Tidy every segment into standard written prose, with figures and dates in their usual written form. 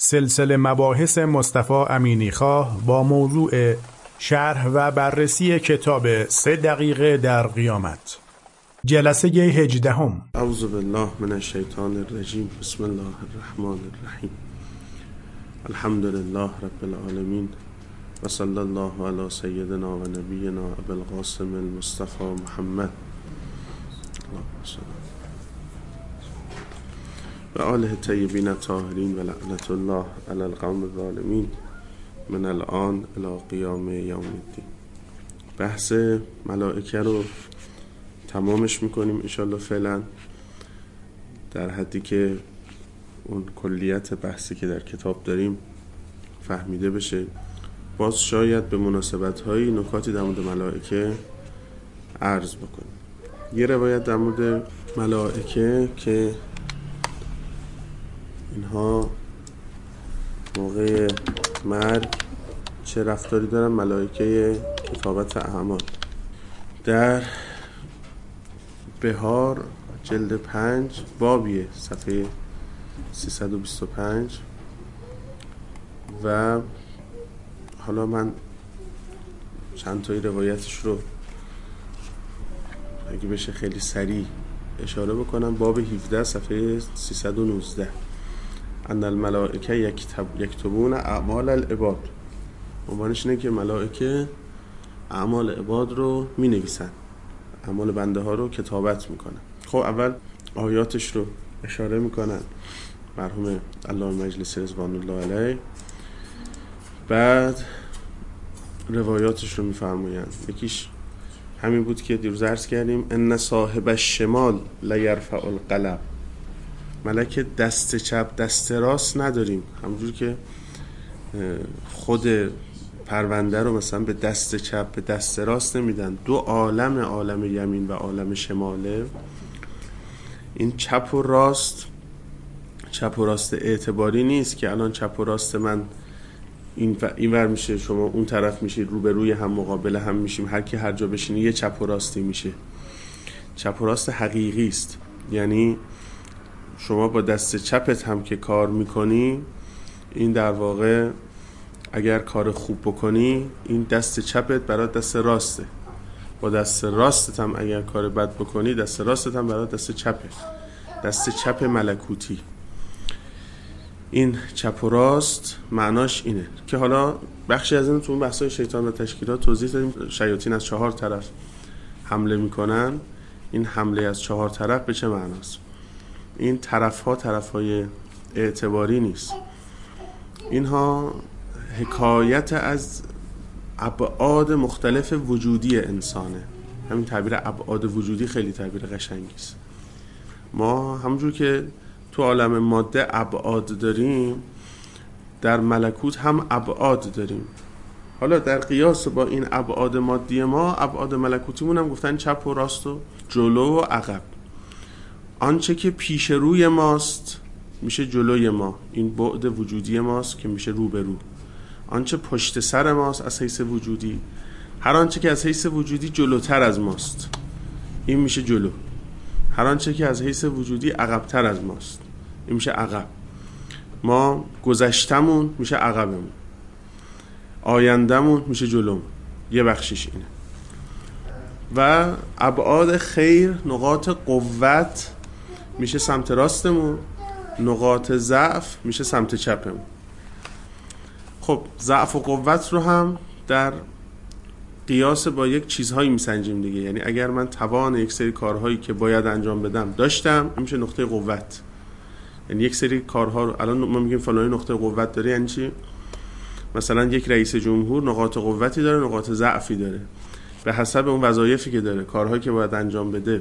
سلسله مباحث مصطفی امینیخواه با موضوع شرح و بررسی کتاب 3 دقیقه در قیامت. جلسه 18. اعوذ بالله من الشیطان الرجیم. بسم الله الرحمن الرحیم. الحمد لله رب العالمین و صلی الله علی سیدنا و نبینا ابی القاسم المصطفى محمد و آله الطیبین الطاهرین و لعنت الله علی القوم الظالمین من الان الی قیام یوم الدین. بحث ملائکه رو تمامش میکنیم انشالله فعلا، در حدی که اون کلیت بحثی که در کتاب داریم فهمیده بشه. باز شاید به مناسبت هایی نکاتی در مورد ملائکه عرض بکنیم. یه روایت در مورد ملائکه که اینها موقع مرگ چه رفتاری دارن. ملائکه کتابت اعمال در بهار جلد 5 بابیه صفحه 325 و حالا من چند تایی روایتش رو اگه بشه خیلی سریع اشاره بکنم. باب 17 صفحه 319 ان الملائکه یکتبون اعمال العباد. عنوانش اینه که ملائکه اعمال عباد رو می نویسن، اعمال بنده ها رو کتابت میکنن. خب اول آیاتش رو اشاره میکنن مرحوم علامه مجلسی رضوان الله علیه، بعد روایاتش رو میفرمایند. یکیش همین بود که دیروز عرض کردیم، ان صاحب الشمال لیرفع القلم. ملک دست چپ دست راست نداریم، همونجور که خود پرونده رو مثلا به دست چپ به دست راست نمیدن. دو عالم، عالم یمین و عالم شماله. این چپ و راست، چپ و راست اعتباری نیست که الان چپ و راست من این ور میشه، شما اون طرف میشید، روبروی هم مقابل هم میشیم، هر کی هر جا بشینی یه چپ و راستی میشه. چپ و راست حقیقی است، یعنی شما با دست چپت هم که کار میکنی، این در واقع اگر کار خوب بکنی این دست چپت برای دست راسته، با دست راستت هم اگر کار بد بکنی دست راستت هم برای دست چپه، دست چپ ملکوتی. این چپ و راست معناش اینه که حالا بخشی از این تو اون بحثای شیطان و تشکیلات توضیح دادیم. شیاطین از 4 طرف حمله میکنن. این حمله از 4 طرف به چه معناست؟ این طرف‌های اعتباری نیست، اینها حکایت از ابعاد مختلف وجودی انسانه. همین تعبیر ابعاد وجودی خیلی تعبیر قشنگی است. ما همونجور که تو عالم ماده ابعاد داریم، در ملکوت هم ابعاد داریم. حالا در قیاس با این ابعاد مادی ما، ابعاد ملکوتیمون هم گفتن چپ و راست و جلو و عقب. آنچه که پیش روی ماست میشه جلوی ما، این بعد وجودی ماست که میشه رو به رو. آنچه پشت سر ماست از حیث وجودی، هر آنچه که از حیث وجودی جلوتر از ماست این میشه جلو. هر آنچه که از حیث وجودی عقبتر از ماست این میشه عقب. ما گذشتمون میشه عقبمون، آیندمون میشه جلومون. یه بخشش اینه. و ابعاد خیر، نقاط قوت میشه سمت راستمون، نقاط ضعف میشه سمت چپمون. خب ضعف و قوت رو هم در قیاس با یک چیزهایی میسنجیم دیگه. یعنی اگر من توان یک سری کارهایی که باید انجام بدم داشتم، میشه نقطه قوت. یعنی یک سری کارها رو الان ما میگیم فلانی نقطه قوت داره، یعنی چی؟ مثلا یک رئیس جمهور نقاط قوتی داره، نقاط ضعفی داره، به حسب اون وظایفی که داره، کارهایی که باید انجام بده.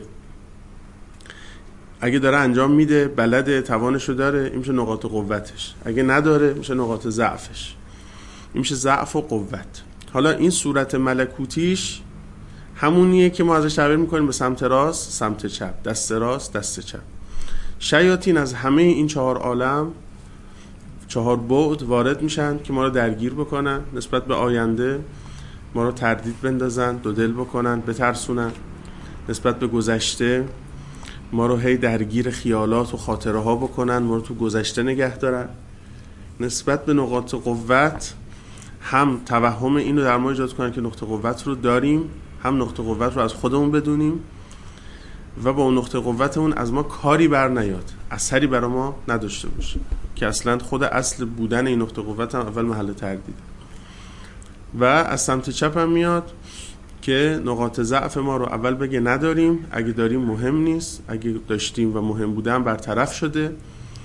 اگه داره انجام میده، بلده، توانشو داره، این میشه نقاط قوتش. اگه نداره میشه نقاط ضعفش. این میشه ضعف و قوت. حالا این صورت ملکوتیش همونیه که ما ازش تعبیر میکنیم به سمت راست، سمت چپ، دست راست، دست چپ. شیاطین از همه این 4 عالم، 4 بعد وارد میشن که ما رو درگیر بکنن نسبت به آینده، ما رو تردید بندازن، دو دل بکنن، بترسونن. نسبت به گذشته ما رو هی درگیر خیالات و خاطره ها بکنن، ما رو تو گذشته نگه دارن. نسبت به نقاط قوت هم توهم این رو در ما ایجاد کنن که نقطه قوت رو داریم، هم نقطه قوت رو از خودمون بدونیم و با اون نقطه قوتمون از ما کاری بر نیاد، اثری برای ما نداشته باشه، که اصلا خود اصل بودن این نقطه قوت هم اول محل تردید. و از سمت چپ هم میاد که نقاط ضعف ما رو اول بگه نداریم، اگه داریم مهم نیست، اگه داشتیم و مهم بودن برطرف شده،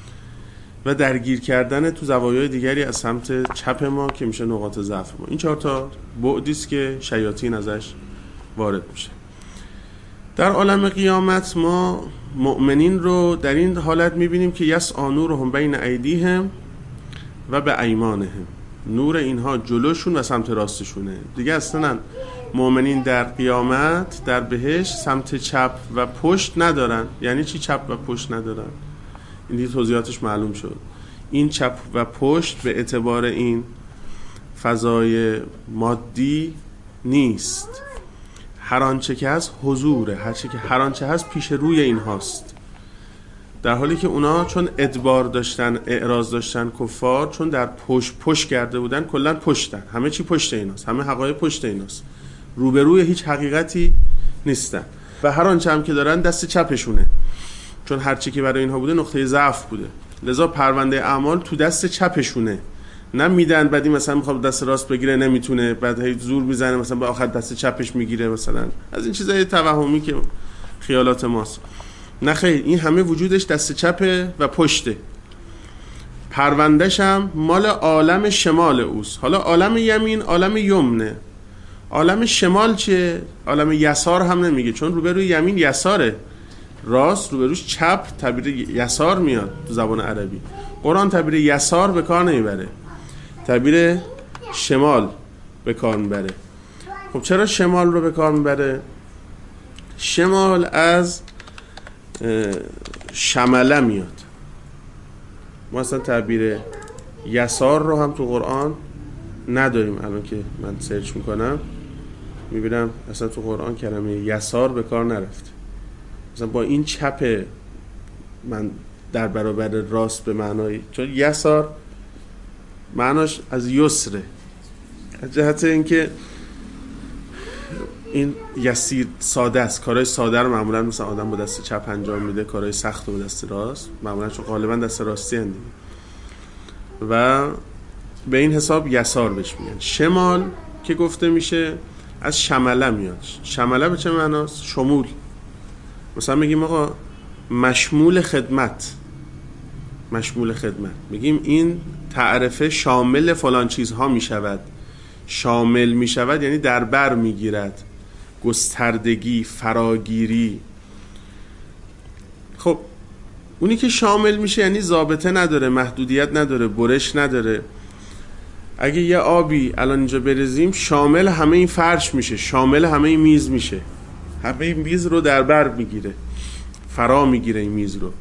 و درگیر کردن تو زوایای دیگری از سمت چپ ما که میشه نقاط ضعف ما. این 4 تا بعدی است که شیاطین ازش وارد میشه. در عالم قیامت ما مؤمنین رو در این حالت میبینیم که یسعی نورهم بین ایدیهم و به ایمانهم، نور اینها جلوشون و سمت راستشونه. دیگه اصلا مؤمنین در قیامت در بهشت سمت چپ و پشت ندارن. یعنی چی چپ و پشت ندارن؟ این دیگه توضیحاتش معلوم شد. این چپ و پشت به اعتبار این فضای مادی نیست، هر آنچه که هست حضوره، هر آنچه هست پیش روی این هاست. در حالی که اونا چون ادبار داشتن، اعراض داشتن، کفار چون در پشت کرده بودن، کلا پشتن، همه چی پشت ایناست، همه حقایق پشت ایناست، روبروی هیچ حقیقتی نیستن. و هر آنچه هم که دارن دست چپشونه، چون هر چی که برای اینها بوده نقطه ضعف بوده، لذا پرونده اعمال تو دست چپشونه. نمیدن بعدی مثلا میخواد دست راست بگیره نمیتونه، بعد هی زور میزنه مثلا به آخر دست چپش میگیره، مثلا از این چیزای توهمی که خیالات ماست. نه خیر، این همه وجودش دست چپه و پشته. پروندهش هم مال عالم شمال اوست. حالا عالم یمین عالم یمنه، عالم شمال چیه؟ عالم یسار هم نمیگه، چون روبروی یمین یساره، راست روبروش چپ، تعبیر یسار میاد تو زبان عربی. قرآن تعبیر یسار به کار نمیبره، تعبیر شمال به کار میبره. خب چرا شمال رو به کار میبره؟ شمال از شمله میاد. ما اصلا تعبیر یسار رو هم تو قرآن نداریم. الان که من سرچ میکنم میبینم اصلا تو قرآن کلمه یسار به کار نرفته. مثلا با این چپ من در برابر راست به معنای، چون یسار معناش از یسره، از جهت اینکه این یسیر ساده است، کارهای ساده رو معمولا مثلا آدم با دست چپ انجام میده، کارهای سخت رو با دست راست، معمولا چون غالبا دست راستی هستند و به این حساب یسار بهش میگن. شمال که گفته میشه از شمله میاد. شمله به چه معناست؟ شمول. مثلا میگیم آقا مشمول خدمت، مشمول خدمت، میگیم این تعرفه شامل فلان چیزها میشود. شامل میشود یعنی در بر میگیرد، گستردگی، فراگیری. خب اونی که شامل میشه یعنی ضابطه نداره، محدودیت نداره، برش نداره. اگه یه آبی الان اینجا بریزیم شامل همه این فرش میشه، شامل همه این میز میشه، همه این میز رو در بر میگیره، فرا میگیره این میز رو.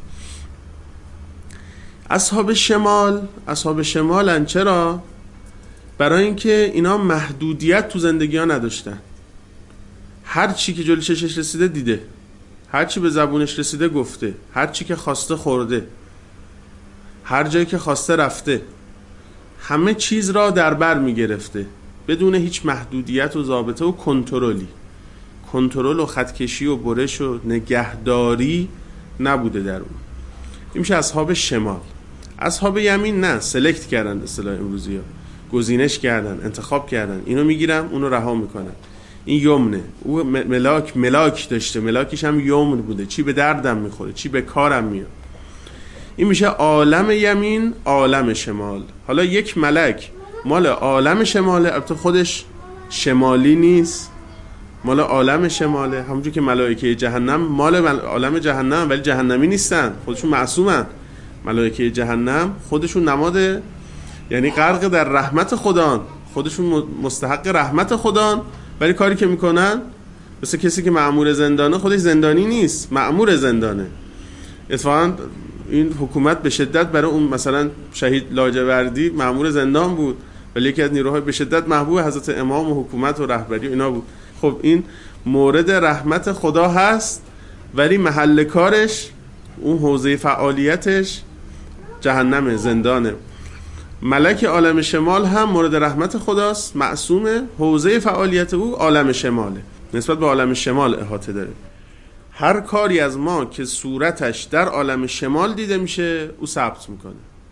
اصحاب شمالن. چرا؟ برای اینکه اینا محدودیت تو زندگی ها نداشتن. هر چی که جلوی چشش رسیده دیده، هر چی به زبونش رسیده گفته، هر چی که خواسته خورده، هر جایی که خواسته رفته، همه چیز را در بر میگرفته بدون هیچ محدودیت و ضابطه و کنترلی. کنترل و خطکشی و برش و نگهداری نبوده در اون. این میشه اصحاب شمال. اصحاب یمین نه، سلکت کردن، اصطلاح امروزی ها گزینش کردن، انتخاب کردن، اینو میگیرم اونو رها میکنن. این یمنه. او ملاک داشته، ملاکش هم یمن بوده، چی به دردم میخوره، چی به کارم میاد. این میشه عالم یمین، عالم شمال. حالا یک ملک مال عالم شماله، البته خودش شمالی نیست، مال عالم شماله، همونجور که ملائکه جهنم مال عالم جهنم، ولی جهنمی نیستن، خودشون معصومن. ملائکه جهنم خودشون نماد، یعنی غرق در رحمت خدان، خودشون مستحق رحمت خدان، ولی کاری که میکنن مثل کسی که مأمور زندانه، خودش زندانی نیست، مأمور زندانه. اتفاقا این حکومت به شدت برای اون مثلا شهید لاجوردی مأمور زندان بود، ولی یکی از نیروهای به شدت محبوب حضرت امام و حکومت و رهبری و اینا بود. خب این مورد رحمت خدا هست، ولی محل کارش، اون حوزه فعالیتش جهنم، زندانه. ملک عالم شمال هم مورد رحمت خداست، معصومه، حوزه فعالیت او عالم شماله، نسبت به عالم شمال احاطه داره. هر کاری از ما که صورتش در عالم شمال دیده میشه او ثبت میکنه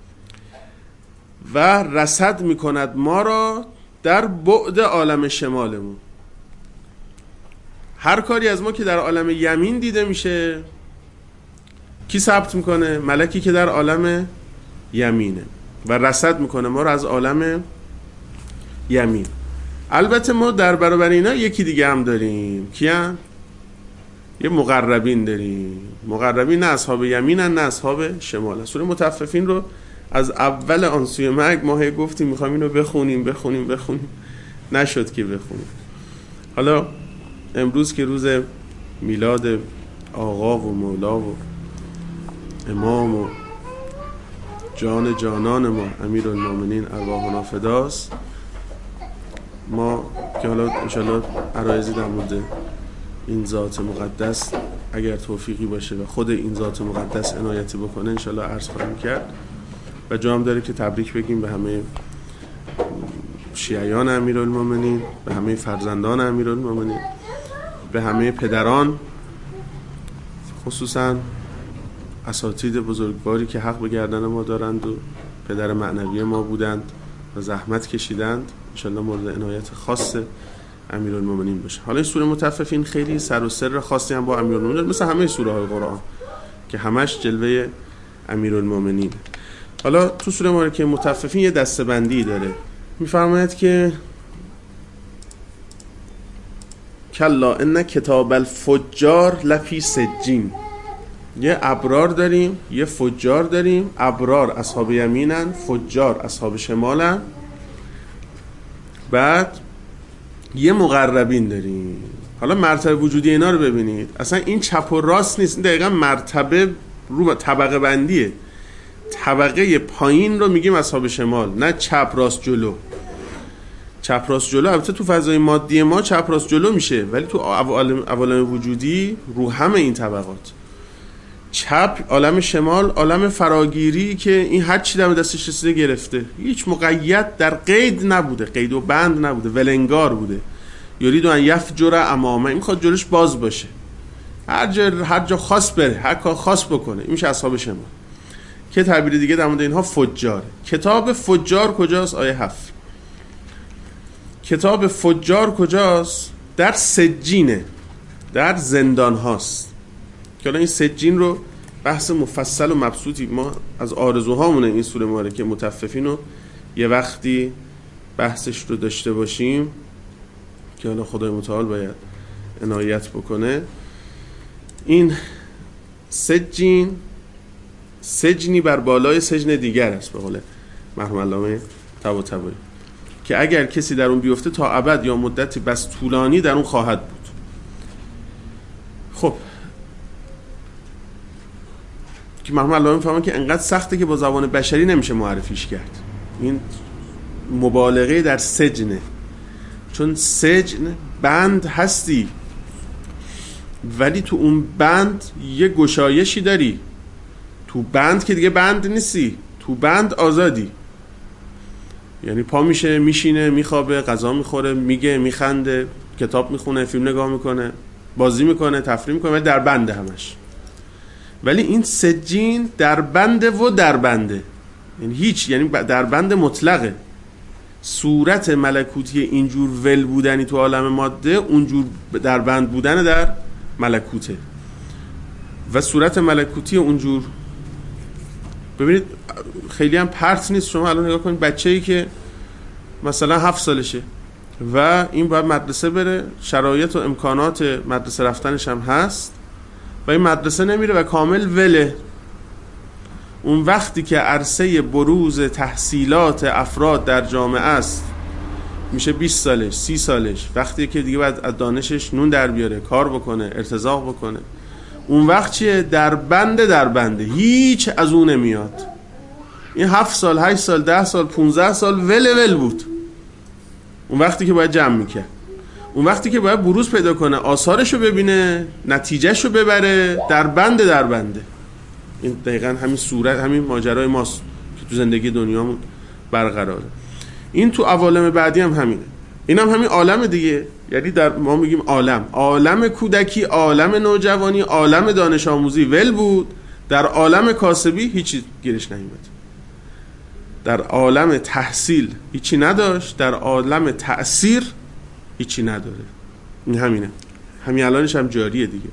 و رصد میکند ما را در بعد عالم شمالمون. هر کاری از ما که در عالم یمین دیده میشه کی ثبت میکنه؟ ملکی که در عالم یمینه و رصد میکنه ما را از عالم یمین. البته ما در برابر اینا یکی دیگه هم داریم، کیان؟ یه مقربین داریم. مقربین نه اصحاب یمینن نه اصحاب شمالن. سوره مطففین رو از اول آن سوی مرگ ما گفتیم میخوایم اینو بخونیم نشد که بخونیم. حالا امروز که روز میلاد آقا و مولا و امام و جان جانان ما امیرالمومنین ارواحنا فداست، ما که حالا انشالله عرایضی در مورد این ذات مقدس اگر توفیقی باشه و خود این ذات مقدس عنایتی بکنه انشالله عرض خواهیم کرد. و جا هم داره که تبریک بگیم به همه شیعیان امیرالمومنین، به همه فرزندان امیرالمومنین، به همه پدران، خصوصا اساتید بزرگواری که حق به گردن ما دارند و پدر معنوی ما بودند و زحمت کشیدند، انشالله مورد عنایت خاص امیرالمومنین باشه. حالا این سوره مطففین خیلی سر و سر خاصی هم با امیرالمومنین داره، مثل همه سوره های قرآن که همش جلوه امیرالمومنین. حالا تو سوره مبارکه مطففین یه دسته‌بندی داره، میفرماید که کلا ان کتاب الفجار لفی سجین. یه ابرار داریم یه فجار داریم. ابرار اصحاب یمینن، فجار اصحاب شمالن. بعد یه مقربین داریم. حالا مرتبه وجودی اینا رو ببینید، اصلا این چپ و راست نیست، این دقیقا مرتبه رو طبقه بندیه. طبقه پایین رو میگیم اصحاب شمال، نه چپ راست جلو. چپ راست جلو البته تو فضای مادی ما چپ راست جلو میشه، ولی تو عوالم وجودی رو همه این طبقات. چپ عالم شمال، عالم فراگیری که این هر چی در دستش رسیده گرفته، هیچ مقید در قید نبوده، قید و بند نبوده، ولنگار بوده. یرید ان یفجر امامه، این میخواد جلوش باز باشه، هر جا خاص بره، هر کار خاص بکنه. این میشه اصحاب شمال. که تعبیر دیگه در مورد اینها فجار. کتاب فجار کجاست؟ آیه 7. کتاب فجار کجاست؟ در سجینه، در زندان هاست. که الان این سجین رو بحث مفصل و مبسوطی ما از آرزوهامونه این سوره مبارکه مطففین رو یه وقتی بحثش رو داشته باشیم که حالا خدای متعال باید عنایت بکنه. این سجین سجنی بر بالای سجن دیگر است به قول مرحوم علامه طباطبایی، که اگر کسی در اون بیفته تا ابد یا مدتی بس طولانی در اون خواهد بود. خب که مرحوم علامه میفهمن که انقدر سخته که با زبان بشری نمیشه معرفیش کرد. این مبالغه در سجنه، چون سجن بند هستی ولی تو اون بند یه گشایشی داری. تو بند که دیگه بند نیستی، تو بند آزادی. یعنی پا میشه، میشینه، میخوابه، غذا میخوره، میگه، میخنده، کتاب میخونه، فیلم نگاه میکنه، بازی میکنه، تفریح میکنه، ولی در بنده همش. ولی این سجین در بنده و در بنده، یعنی هیچ، یعنی در بند مطلقه. صورت ملکوتی اینجور ول بودنی تو عالم ماده اونجور در بند بودن در ملکوته، و صورت ملکوتی اونجور ببینید خیلی هم پرت نیست. شما الان نگاه کنید بچه‌ای که مثلا 7 سالشه و این باید مدرسه بره، شرایط و امکانات مدرسه رفتنش هم هست و این مدرسه نمیره و کامل وله. اون وقتی که عرصه بروز تحصیلات افراد در جامعه است میشه 20 سالش 30 سالش، وقتی که دیگه باید از دانشش نون در بیاره، کار بکنه، ارتزاق بکنه، اون وقت چیه؟ در بنده هیچ از اون نمیاد. این 7 سال 8 سال 10 سال 15 سال ول بود. اون وقتی که باید جمع میکرد، اون وقتی که باید بروز پیدا کنه، آثارشو ببینه، نتیجهشو ببره، در بنده. این دقیقا همین صورت، همین ماجرای ماست که تو زندگی دنیامون برقراره. این تو عوالم بعدی هم همینه. این هم همین عالم دیگه، یعنی در ما میگیم عالم کودکی، عالم نوجوانی، عالم دانش آموزی ول بود، در عالم کاسبی هیچی گیرش نیومد، در عالم تحصیل هیچی نداشت، در عالم تأثیر هیچی نداره. این همینه، همین الانش هم جاریه دیگه.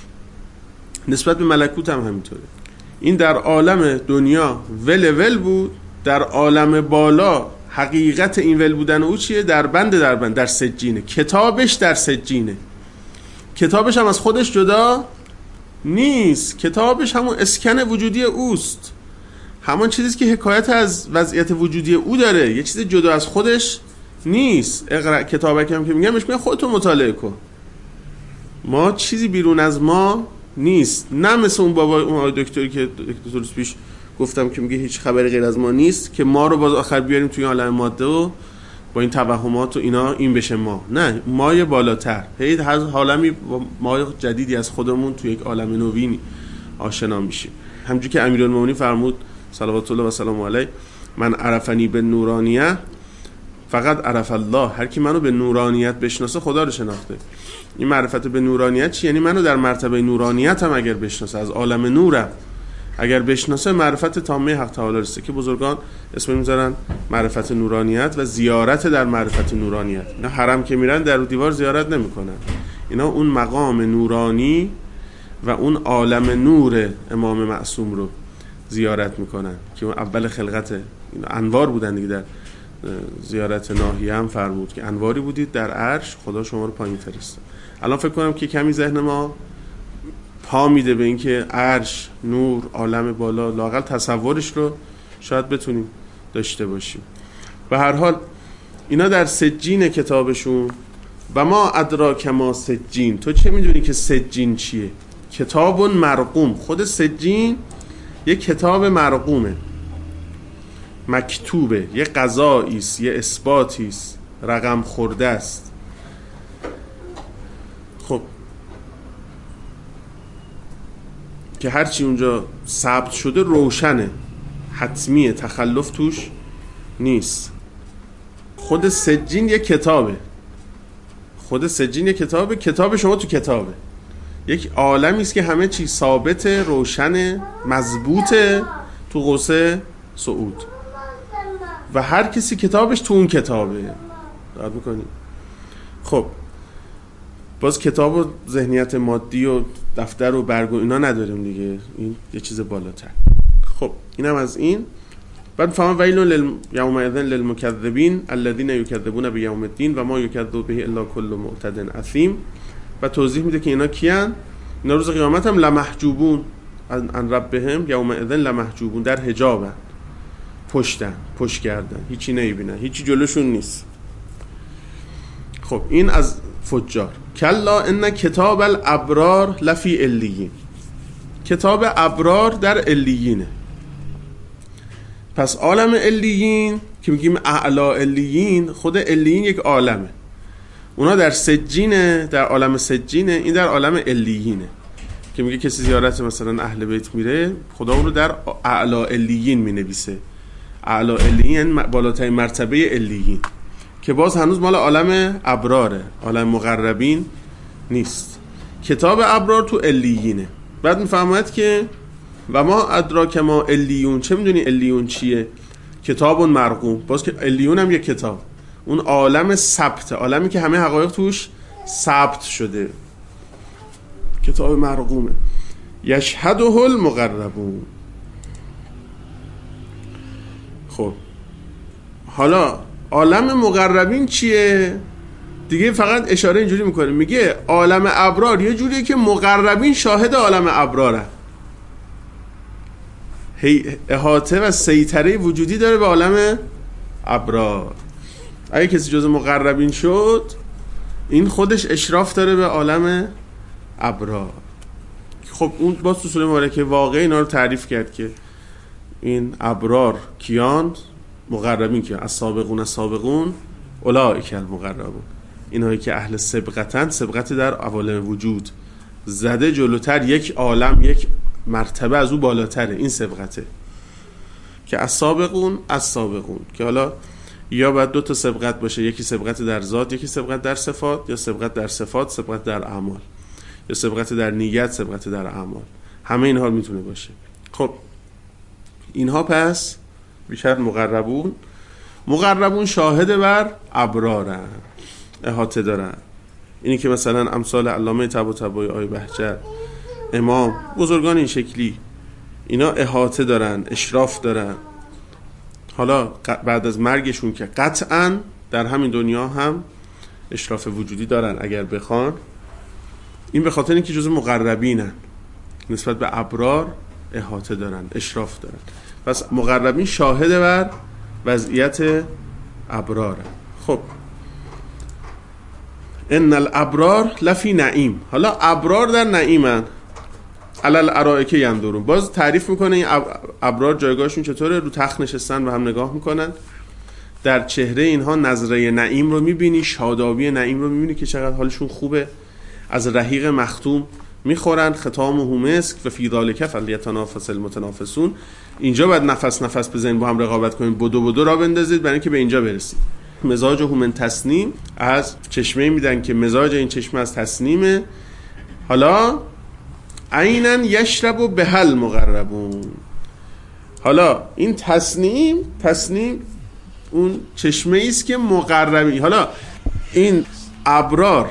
نسبت به ملکوت هم همینطوره. این در عالم دنیا ول بود، در عالم بالا حقیقت این ول بودن او چیه؟ در بند در سجینه. کتابش در سجینه. کتابش هم از خودش جدا نیست، کتابش همون اسکن وجودی اوست، همون چیزیست که حکایت از وضعیت وجودی او داره، یه چیز جدا از خودش نیست. اقرا کتابک هم که میگم خودتون مطالعه کن، ما چیزی بیرون از ما نیست. نه مثل اون بابا اون دکتری که دکتر روز پیش گفتم که میگه هیچ خبری غیر از ما نیست، که ما رو باز آخر بیاریم توی عالم ماده و با این توهمات و اینا این بشه ما. نه، ما بالاتر، هی هر عالمی ما جدیدی از خودمون توی یک عالم نوینی آشنا میشیم. همونجوری که امیرالمومنین فرمود صلوات الله و سلام علیه: من عرفنی به نورانیه فقط عرف الله. هر کی منو به نورانیت بشناسه خدا رو شناخته. این معرفت به نورانیت چی؟ یعنی منو در مرتبه نورانیت هم اگر بشناسه، از عالم نورم اگر بشناسه، معرفت تامه حق تعالی رسه، که بزرگان اسم میذارن معرفت نورانیت و زیارت در معرفت نورانیت. اینا حرم که میرن در دیوار زیارت نمیکنن، اینا اون مقام نورانی و اون عالم نور امام معصوم رو زیارت میکنن که اون اول خلقت اینا انوار بودن دیگه. در زیارت ناهیه هم فرمود که انواری بودید در عرش، خدا شما رو پایین فرسته. الان فکر کنم که کمی ذهن ما پا میده به این که عرش، نور، عالم بالا، لااقل تصورش رو شاید بتونیم داشته باشیم. به هر حال اینا در سجین کتابشون. و ما ادراک ما سجین، تو چه میدونی که سجین چیه؟ کتاب مرقوم. خود سجین یه کتاب مرقومه، مکتوبه، یه قضایی است، یه اثباتی است، رقم خورده است. خب که هرچی اونجا ثبت شده روشنه، حتمیه، تخلف توش نیست. خود سجین یه کتابه، خود سجین یه کتابه، کتاب شما تو کتابه، یک عالمی است که همه چی ثابته، روشنه، مضبوطه تو قوسه صعود، و هر کسی کتابش تو اون کتابه. دقت می‌کنی؟ خب باز کتاب و ذهنیت مادی و دفتر و برگ و اینا نداریم دیگه، این یه چیز بالاتر. خب اینم از این. بعد فهم ویل یومئذ للمکذبین الذین یکذبون بیوم الدین و ما یکذب به الا کل معتد اثیم. و توضیح میده که اینا کیان؟ اینا روز قیامت هم لمحجوبون عن ربهم یومئذ لمحجوبون، در حجابن، پشت کردن، هیچی نمیبینن، هیچی جلوشون نیست. خب این از فجار. کلا ان کتاب الابرار لفی علیین، کتاب ابرار در علیینه. پس عالم علیین که میگیم اعلی علیین، خود علیین یک عالمه، اونا در سجینه، در عالم سجینه، این در عالم علیینه. که میگه کسی زیارت مثلا اهل بیت میره، خدا اون رو در اعلی علیین مینویسه. اعلی علیین بالاترین مرتبه علیین، که باز هنوز مال عالم ابراره، عالم مقربین نیست. کتاب ابرار تو علیینه. بعد میفهمد که و ما ادراک ما علیون، چه میدونی علیون چیه؟ کتاب مرقوم. باز که علیون هم یک کتاب، اون عالم ثبت، عالمی که همه حقایق توش ثبت شده، کتاب مرقومه. یشهده المقربون. خب حالا عالم مقربین چیه؟ دیگه فقط اشاره اینجوری میکنه، میگه عالم ابرار یه جوریه که مقربین شاهد عالم ابراره، احاطه و سیطره وجودی داره به عالم ابرار. اگه کسی جز مقربین شد، این خودش اشراف داره به عالم ابرار. خب اون با سوره مبارکه واقعی اینا رو تعریف کرد که این ابرار کیان، مقربین کیان، السابقون اولئک المقربون، اینهایی که اهل سبقتن، سبقت در عوالم وجود زده جلوتر، یک عالم، یک مرتبه از او بالاتره، این سبقته. که السابقون که حالا یا باید دو تا سبقت باشه، یکی سبقت در ذات، یکی سبقت در صفات، یا سبقت در صفات، سبقت در اعمال، یا سبقت در نیت، سبقت در اعمال. همه اینها میتونه باشه. خب اینها پس بیشتر مقربون شاهد بر ابرارن، احاطه دارن. اینی که مثلا امثال علامه طباطبایی، آقای بهجت، امام، بزرگان این شکلی، اینا احاطه دارن، اشراف دارن. حالا بعد از مرگشون که قطعاً در همین دنیا هم اشراف وجودی دارن اگر بخوان. این به خاطر اینکه جزء مقربینن، نسبت به ابرار احاطه دارن، اشراف دارن. پس مقربین شاهد بر وضعیت ابرارن. خب ان الابرار لفی نعیم. حالا ابرار در نعیمن، علی الارائک ینظرون. باز تعریف میکنه این ابرار جایگاهشون چطوره، رو تخت نشستن و هم نگاه میکنن. در چهره اینها نظره نعیم رو میبینی، شادابی نعیم رو میبینی که چقدر حالشون خوبه. از رحیق مختوم میخورن، ختامه مسک و فی ذلک فلیتنافس المتنافسون. اینجا باید نفس بزنید، با هم رقابت کنید، بدو را بندازید برای اینکه به اینجا برسید. مزاجه من تسنیم، از چشمه میدن که مزاج این چشمه از تسنیمه. حالا عینن یشرب بهل مقربون. حالا این تسنیم اون چشمه ایست که مقربی. حالا این ابرار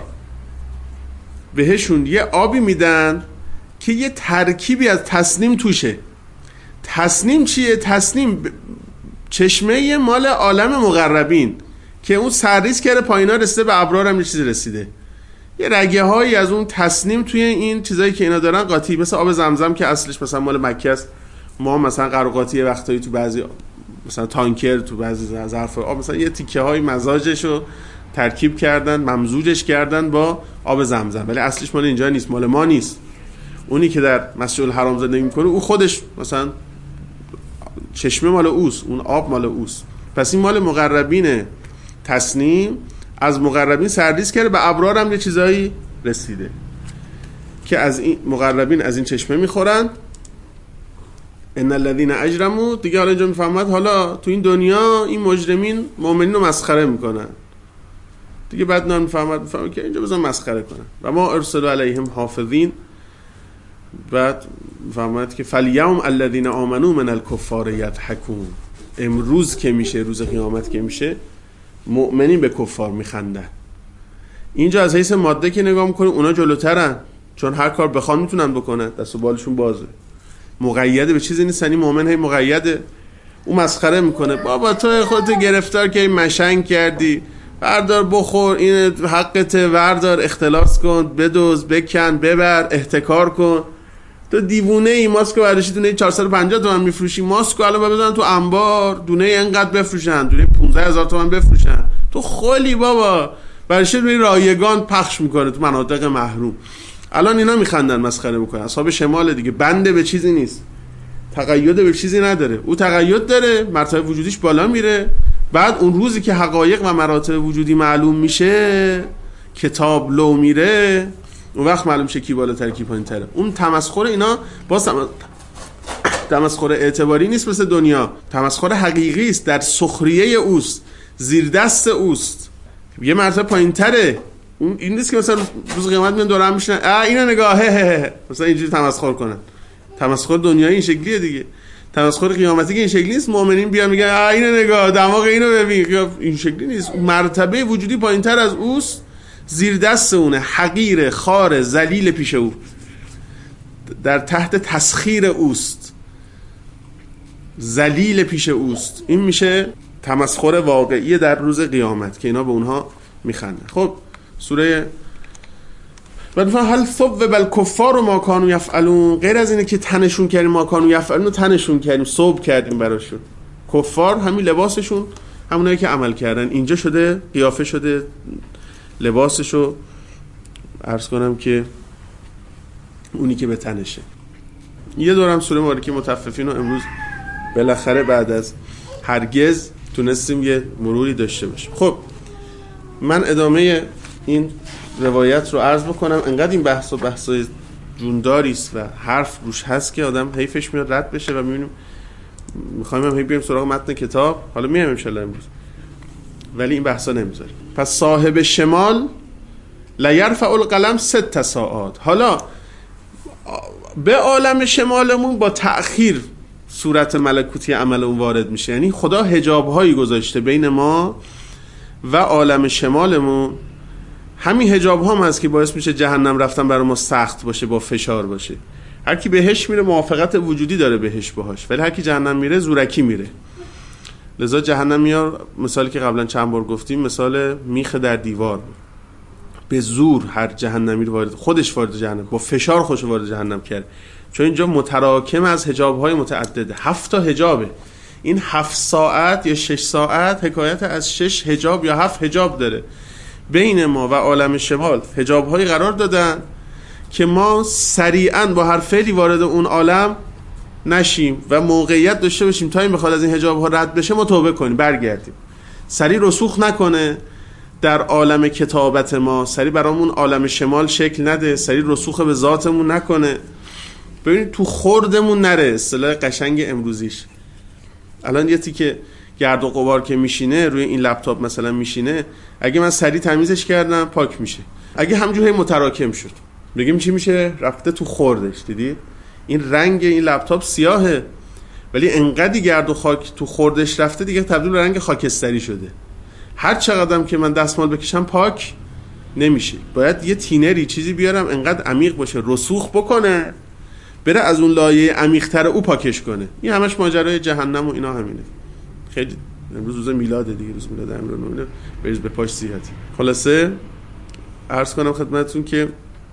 بهشون یه آبی میدن که یه ترکیبی از تسنیم توشه. تسنیم چیه؟ تسنیم چشمه مال عالم مقربین که اون سرریز کرده پایینا رسیده، به ابرار هم یه چیزی رسیده. یه رگه هایی از اون تسنیم توی این چیزایی که اینا دارن قاطی، مثل آب زمزم که اصلش مثلا مال مکه است. ما مثلا قرقاتی وقتایی تو بعضی مثلا تانکر، تو بعضی ظرف آب مثلا یه تیکه های مزاجشو ترکیب کردن، ممزوجش کردن با آب زمزم، ولی اصلش مال اینجا نیست، مال ما نیست. اونی که در مسجد الحرام زندگی میکنه او خودش مثلا چشمه مال اوست، اون آب مال اوست. پس این مال مقربینه. تسنیم از مقربین سرریز کرده، به ابرار هم یه چیزایی رسیده که از این مقربین از این چشمه میخورن. ان الذين اجرموا، دیگه حالا اینجا میفهمد حالا تو این دنیا این مجرمین مؤمنین رو مسخره میکنن دیگه، بعد نه میفهمد که اینجا بزن مسخره کنن. و ما ارسلوا علیهم حافظین، بعد میفهمد که فالیوم الذین آمنوا من الکفار یضحکون. امروز که میشه، روز قیامت که میشه، مؤمنین به کفار میخندن. اینجا از حیث ماده که نگاه میکنه اونا جلوترن، چون هر کار بخوان میتونن بکنن، دست و بالشون بازه، مقیده به چیزی نیستن. این مؤمن هی مقیده. اون مسخره میکنه، بابا تو خودت گرفتار که مشنگ کردی، بردار بخور، این حقته، بردار اختلاس کن، بدوز، بکن، ببر، احتکار کن. تو دیوونه ای. ماسکو برداشتی دونه 450 تومن میفروشی، ماسکو الان بزنن تو انبار دونه اینقدر بفروشن، دونه 15000 تومن بفروشن. تو خلی بابا، برش دونه رایگان پخش میکنه تو مناطق محروم. الان اینا میخندن، مسخره میکنن. اصحاب شمال دیگه بنده به چیزی نیست، تقید به چیزی نداره. او تقید داره، مرتبه وجودیش بالا میره. بعد اون روزی که حقایق و مراتب وجودی معلوم میشه، کتاب لو میره، اون وقت معلوم شه کی بالاتر کی پایین‌تره. اون تمسخر اینا باز تمسخر اعتباری نیست مثل دنیا، تمسخر حقیقی است، در سخریه اوست، زیر دست اوست، یه مرتبه پایین‌تره. اون این نیست که مثلا روز قیامت میان دور هم میشن اینو نگاهه مثلا اینجوری تمسخر کنن. تمسخر دنیایی این شکلیه دیگه. تمسخر قیامتی که این شکلی نیست، مؤمنین بیان میگن اینو نگاه، دماغ اینو ببین. این شکلی نیست. مرتبه وجودی پایین‌تر از اوست، زیر دست اونه، حقیر، خار، ذلیل پیش او، در تحت تسخیر اوست، ذلیل پیش اوست. این میشه تمسخر واقعی در روز قیامت که اینا به اونها میخندن. خب سوره بعد هل ثوب الکفار ما کانوا یفعلون، غیر از اینه که تنشون کردیم، ما کانوا یفعلون تنشون کردیم، ثوب کردیم براشون. کفار همین لباسشون، همونایی که عمل کردن، اینجا شده قیافه شده لباسشو، عرض کنم که اونی که به تنشه. یه دورم سوره مبارکه مطففین رو امروز بالاخره بعد از هرگز تونستیم یه مروری داشته باشیم. خب من ادامه این روایت رو عرض بکنم. انقدر این بحثای جونداری است و حرف روش هست که آدم حیفش میاد رد بشه و میبینیم میخوایم هم بریم سراغ متن کتاب، حالا میایم ان شاء الله امروز، ولی این بحثا نمیذاریم. پس صاحب شمال لا یرفع القلم 6 ساعات. حالا به عالم شمالمون با تأخیر صورت ملکوتی عمل اون وارد میشه، یعنی خدا حجاب‌هایی گذاشته بین ما و عالم شمالمون. همین حجاب هم هست که باعث میشه جهنم رفتن برای ما سخت باشه، با فشار باشه. هر کی بهش میره موافقت وجودی داره بهش باهاش، ولی هر کی جهنم میره زورکی میره. لذا جهنم میار، مثالی که قبلا چند بار گفتیم، مثال میخ در دیوار، به زور هر جهنمی رو خودش وارد جهنم، با فشار خودش وارد جهنم کرد. چون اینجا متراکم از حجاب‌های متعدده، 7 تا حجابه. این 7 ساعت یا 6 ساعت حکایت از 6 حجاب یا 7 حجاب داره. بین ما و عالم شمال حجاب‌هایی قرار دادن که ما سریعاً با هر فعلی وارد اون عالم نشیم و موقعیت داشته باشیم تا این بخواد از این حجاب‌ها رد بشه ما توبه کنیم، برگردیم. سریع رسوخ نکنه در عالم کتابت ما، سریع برامون عالم شمال شکل نده، سریع رسوخ به ذاتمون نکنه. ببینید تو خوردمون نره، اصطلاح قشنگ امروزیش. الان یه تیکه گرد و غبار که میشینه روی این لپتاپ مثلا میشینه، اگه من سریع تمیزش کردم پاک میشه. اگه همجوری متراکم شد بگیم چی میشه؟ رفته تو خوردش. دیدی این رنگ این لپتاپ سیاهه، ولی انقدر گرد و خاک تو خوردش رفته دیگه تبدیل به رنگ خاکستری شده. هر چقدرم که من دستمال بکشم پاک نمیشه. باید یه تینری چیزی بیارم انقدر عمیق باشه، رسوخ بکنه، بره از اون لایه عمیق‌تر او پاکش کنه. این همش ماجرای جهنم و اینا همینه. خیلی امروز روز میلاده دیگه، روز میلاد امروز بریز به پاش زیادی. خلاصه عرض کنم خدمتتون که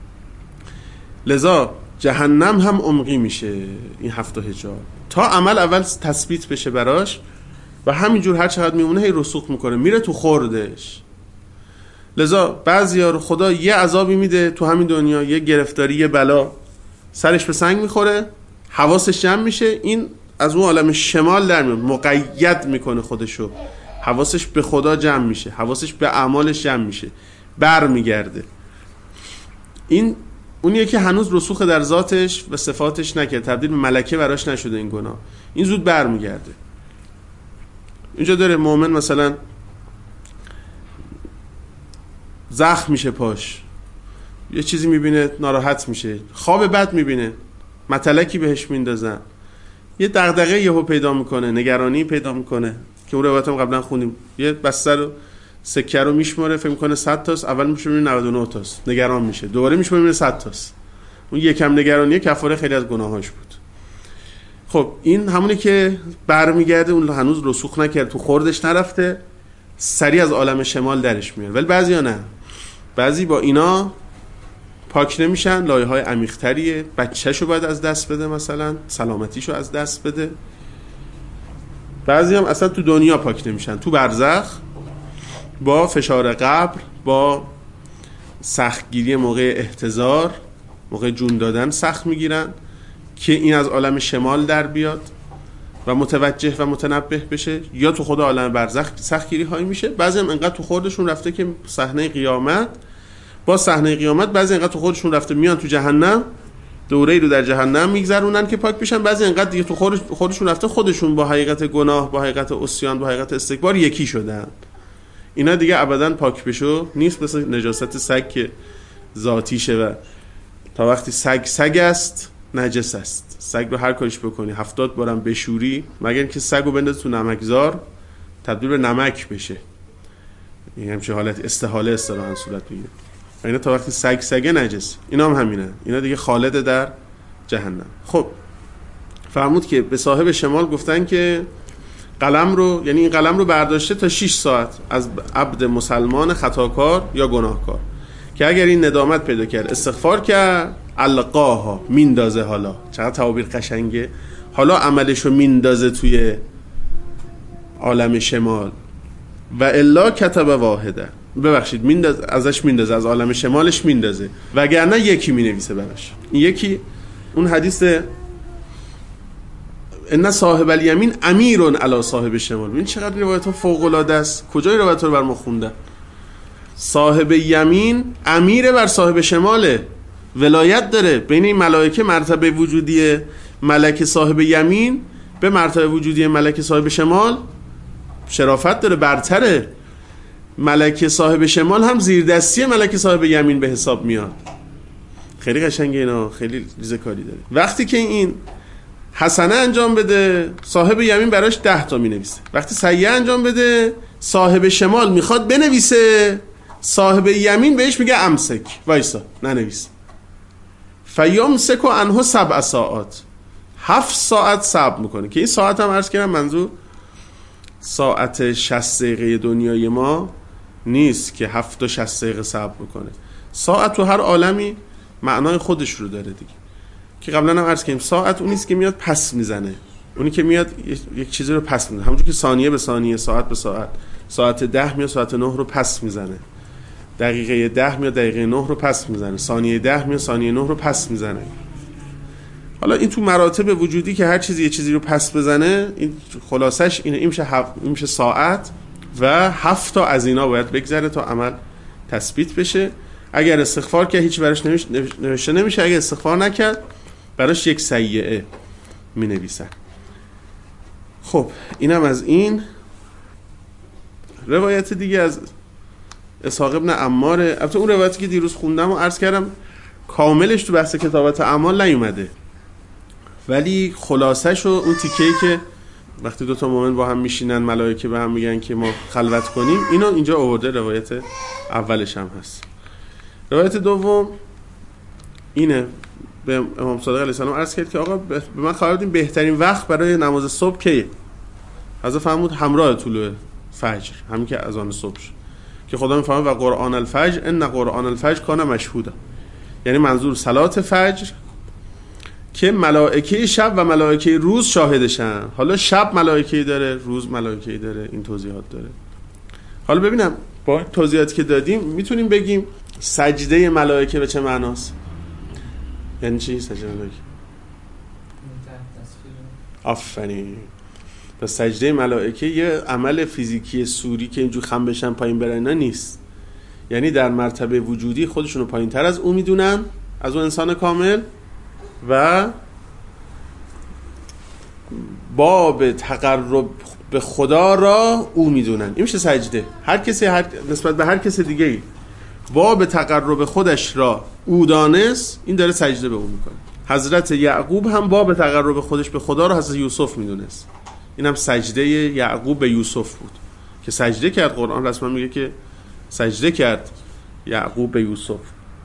لذا جهنم هم عمقی میشه این 7 حجاب تا عمل اول تثبیت بشه براش و همینجور هر چقدر میمونه هی رسوخ میکنه، میره تو خوردش. لذا بعضیا رو خدا یه عذابی میده تو همین دنیا، یه گرفتاری، یه بلا، سرش به سنگ میخوره، حواسش جمع میشه، این از اون عالم شمال در میاد، مقید میکنه خودشو، حواسش به خدا جمع میشه، حواسش به اعمالش جمع میشه، بر میگرده. این اونیه که هنوز رسوخ در ذاتش و صفاتش نکرد، تبدیل به ملکه براش نشده این گناه، این زود بر میگرده. اینجا داره مؤمن مثلا زخم میشه پاش، یه چیزی میبینه ناراحت میشه، خواب بد میبینه، متلکی بهش میندازن، یه دغدغه یهو پیدا میکنه، نگرانی پیدا میکنه که اون روایت هم قبلا خوندیم، یه بسته رو سکه رو میشماره فکر میکنه 100 تاست، اول میشماره 99 تاست، نگران میشه، دوباره میشماره 100 تاست. اون یکم نگرانی کفاره خیلی از گناهاش بود. خب این همونی که برمیگرده، اون هنوز رسوخ نکرد، تو خوردش نرفته، سریع از عالم شمال درش میاد. ولی بعضیا نه، بعضی با اینا پاک نمیشن، لایه های عمیق‌تریه، بچه‌شو باید از دست بده، مثلا سلامتیشو از دست بده. بعضی هم اصلا تو دنیا پاک نمیشن، تو برزخ با فشار قبر، با سختگیری موقع احتضار، موقع جون دادن سخت میگیرن که این از عالم شمال در بیاد و متوجه و متنبه بشه، یا تو خود عالم برزخ سختگیری هایی میشه. بعضی هم انقدر تو خوردشون رفته که صحنه قیامت، با صحنه قیامت بعضی انقدر تو خودشون رفته میان تو جهنم، دوره‌ای رو در جهنم میگذرونن که پاک بشن. بعضی انقدر دیگه تو خودشون رفته خودشون با حقیقت گناه، با حقیقت عصیان، با حقیقت استکبار یکی شدن. اینا دیگه ابداً پاک بشو نیست، مثل نجاست سگ که ذاتیشه و تا وقتی سگ است نجس است. سگ رو هر کاریش بکنی 70 بارم بشوری، مگر اینکه سگو بندازی تو نمکزار تبدیل به نمک بشه، این همچه حالت استحاله اصطلاحاً صورت بگیره. اینا تا وقتی سگه نجس، اینا هم همینه، اینا دیگه خالد در جهنم. خب فرمود که به صاحب شمال گفتن که قلم رو، یعنی این قلم رو برداشته تا 6 ساعت از عبد مسلمان خطاکار یا گناهکار، که اگر این ندامت پیدا کرد، استغفار کرد، القاها، میندازه. حالا چقدر تعابیر قشنگه، حالا عملشو میندازه توی عالم شمال. و الا کتب واحده، ببخشید میندازه، ازش میندازه، از عالم شمالش میندازه، وگرنه یکی مینویسه براش. این یکی اون حدیث ان صاحب الیمین امیر علی صاحب شمال. ببین چقدر روایت ها فوق العاده است. کجای روایت رو بر ما خونده؟ صاحب یمین امیر بر صاحب شماله، ولایت داره. بین این ملائکه مرتبه وجودی ملک صاحب یمین به مرتبه وجودی ملک صاحب شمال شرافت داره، برتره. ملک صاحب شمال هم زیر دستی ملک صاحب یمین به حساب میاد. خیلی قشنگه اینا، خیلی ریزه کاری داره. وقتی که این حسنه انجام بده صاحب یمین براش 10 تا مینویسه، وقتی سیئه انجام بده صاحب شمال میخواد بنویسه، صاحب یمین بهش میگه امسک، وایسا ننویس. فیمسک عنه 7 ساعات، 7 ساعت صبر میکنه. که این ساعت هم عرض کردم منظور ساعت 60 دقیقه دنیای ما نیست که 7 تا 60 دقیقه صبر میکنه. ساعت تو هر عالمی معنای خودش رو داره دیگه. که قبلا هم عرض کردیم ساعت اونیست که میاد پس میزنه، اونی که میاد یک چیزی رو پس میزنه، همونجور که ثانیه به ثانیه، ساعت به ساعت، ساعت 10 میاد ساعت 9 رو پس میزنه، دقیقه 10 میاد دقیقه 9 رو پس میزنه، ثانیه 10 میاد ثانیه 9 رو پس میزنه. حالا این تو مراتب وجودی که هر چیزی یه چیزی رو پس بزنه، این خلاصش اینه. این میشه ساعت و 7 تا از اینا باید بگذره تا عمل تثبیت بشه. اگر استغفار کرد هیچ براش نوشته نمیشه، اگر استغفار نکرد براش یک سیئه می نویسن. خب اینم از این. روایت دیگه از اسحاق ابن عمار، البته اون روایتی که دیروز خوندم و عرض کردم کاملش تو بحث کتابت اعمال نیومده، ولی خلاصش و اون تیکه‌ای که وقتی دوتا مومن با هم میشینن ملائکه به هم میگن که ما خلوت کنیم، اینو اینجا آورده. روایت اولش هم هست. روایت دوم اینه، به امام صادق علیه السلام عرض کرد که آقا به من خبر بدین بهترین وقت برای نماز صبح کیه؟ حضرت فرمود همراه طلوع فجر، همین که اذان صبح شد، که خدا میفرماید و قرآن الفجر ان قرآن الفجر کان مشهودا، یعنی منظور صلات فجر که ملائکه شب و ملائکه روز شاهدشن. حالا شب ملائکه داره، روز ملائکه داره، این توضیحات داره. حالا ببینم با توضیحاتی که دادیم میتونیم بگیم سجده ملائکه به چه معناست؟ یعنی چی سجده ملائکه؟ آفرین. پس سجده ملائکه یه عمل فیزیکی سوری که اینجور خم بشن پایین برن اینا نیست، یعنی در مرتبه وجودی خودشونو پایین تر از اون میدونن، از اون انسان کامل، و باب تقرب به خدا را او میدونن. این میشه سجده. هر کسی نسبت به هر کس دیگه ای باب تقرب خودش را او دانست، این داره سجده به او میکنه. حضرت یعقوب هم باب تقرب خودش به خدا را حضرت یوسف میدونست، این هم سجده یعقوب به یوسف بود که سجده کرد. قرآن رسما میگه که سجده کرد یعقوب به یوسف.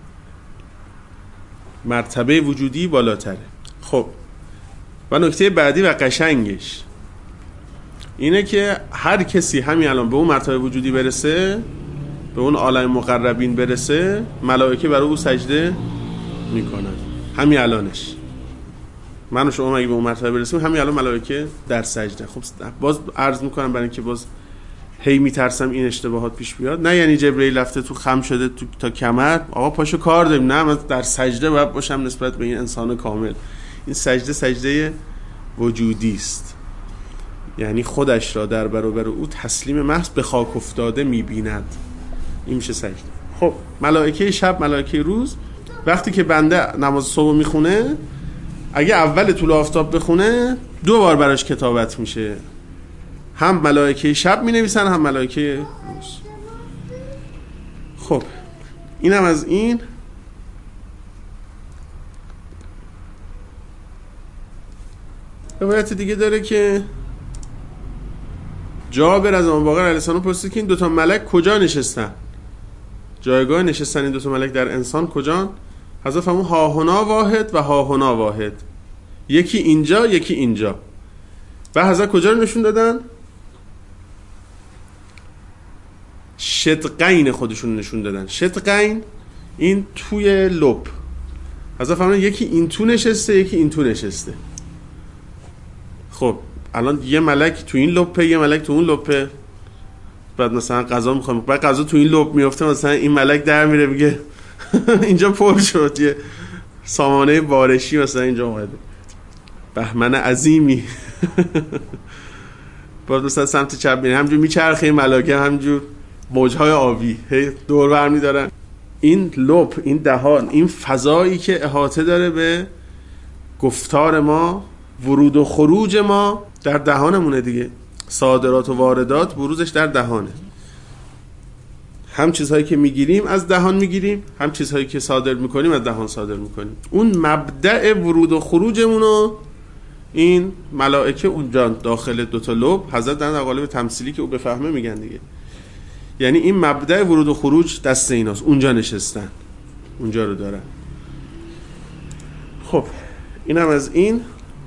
مرتبه وجودی بالاتره. خب و نکته بعدی و قشنگش اینه که هر کسی همین الان به اون مرتبه وجودی برسه، به اون عالم مقربین برسه، ملائکه برای او سجده میکنن. همین الانش من و شما اگه به اون مرتبه برسیم همین الان ملائکه در سجده. خب باز عرض میکنم برای اینکه باز هی میترسم این اشتباهات پیش بیاد، نه یعنی جبرئیل رفته تو خم شده تو تا کمر آقا پاشو کار داریم، نه من در سجده باید باشم نسبت به این انسان کامل. این سجده سجده وجودی است، یعنی خودش را در برابر او تسلیم محض به خاک افتاده میبیند. این میشه سجده. خب ملائکه شب ملائکه روز، وقتی که بنده نماز صبح میخونه اگه اول طلوع آفتاب بخونه 2 بار براش کتابت میشه، هم ملائکه شب می نویسن هم ملائکه روز. خب اینم از این. روایت دیگه داره که جابر از امام باقر علیه السلام پرسید که این 2 تا ملک کجا نشستن، جایگاه نشستن این 2 تا ملک در انسان کجا؟ حضرت فرمود ها هنا واحد و ها هنا واحد، یکی اینجا یکی اینجا. و حضرت کجا رو نشون دادن؟ شدقین خودشون نشون دادن. شدقین این توی لب. حضرت فرمودن یکی این تو نشسته یکی این تو نشسته. خب الان یه ملک تو این لبه یه ملک تو اون لبه، بعد مثلا غذا میخوام، بعد غذا تو این لب میفته، مثلا این ملک در میره میگه اینجا پر شد، یه سامانه بارشی مثلا اینجا اومده، بهمن عظیمی. بعد مثلا سمت چپ میره همجور میچرخه این ملائکه، همجور موجهای آبی هی دور برمی دارن. این لب، این دهان، این فضایی که احاطه داره به گفتار ما ورود و خروج ما در دهانمونه دیگه. صادرات و واردات بروزش در دهانه. هم چیزهایی که میگیریم از دهان میگیریم، هم چیزهایی که صادر میکنیم از دهان صادر میکنیم. اون مبدأ ورود و خروجمونو این ملائکه اونجا داخل دوتا لب، حضرت در قالب تمثیلی که او بفهمه میگن دیگه، یعنی این مبدأ ورود و خروج دست ایناست، اونجا نشستن، اونجا رو دارن. خب اینم از این.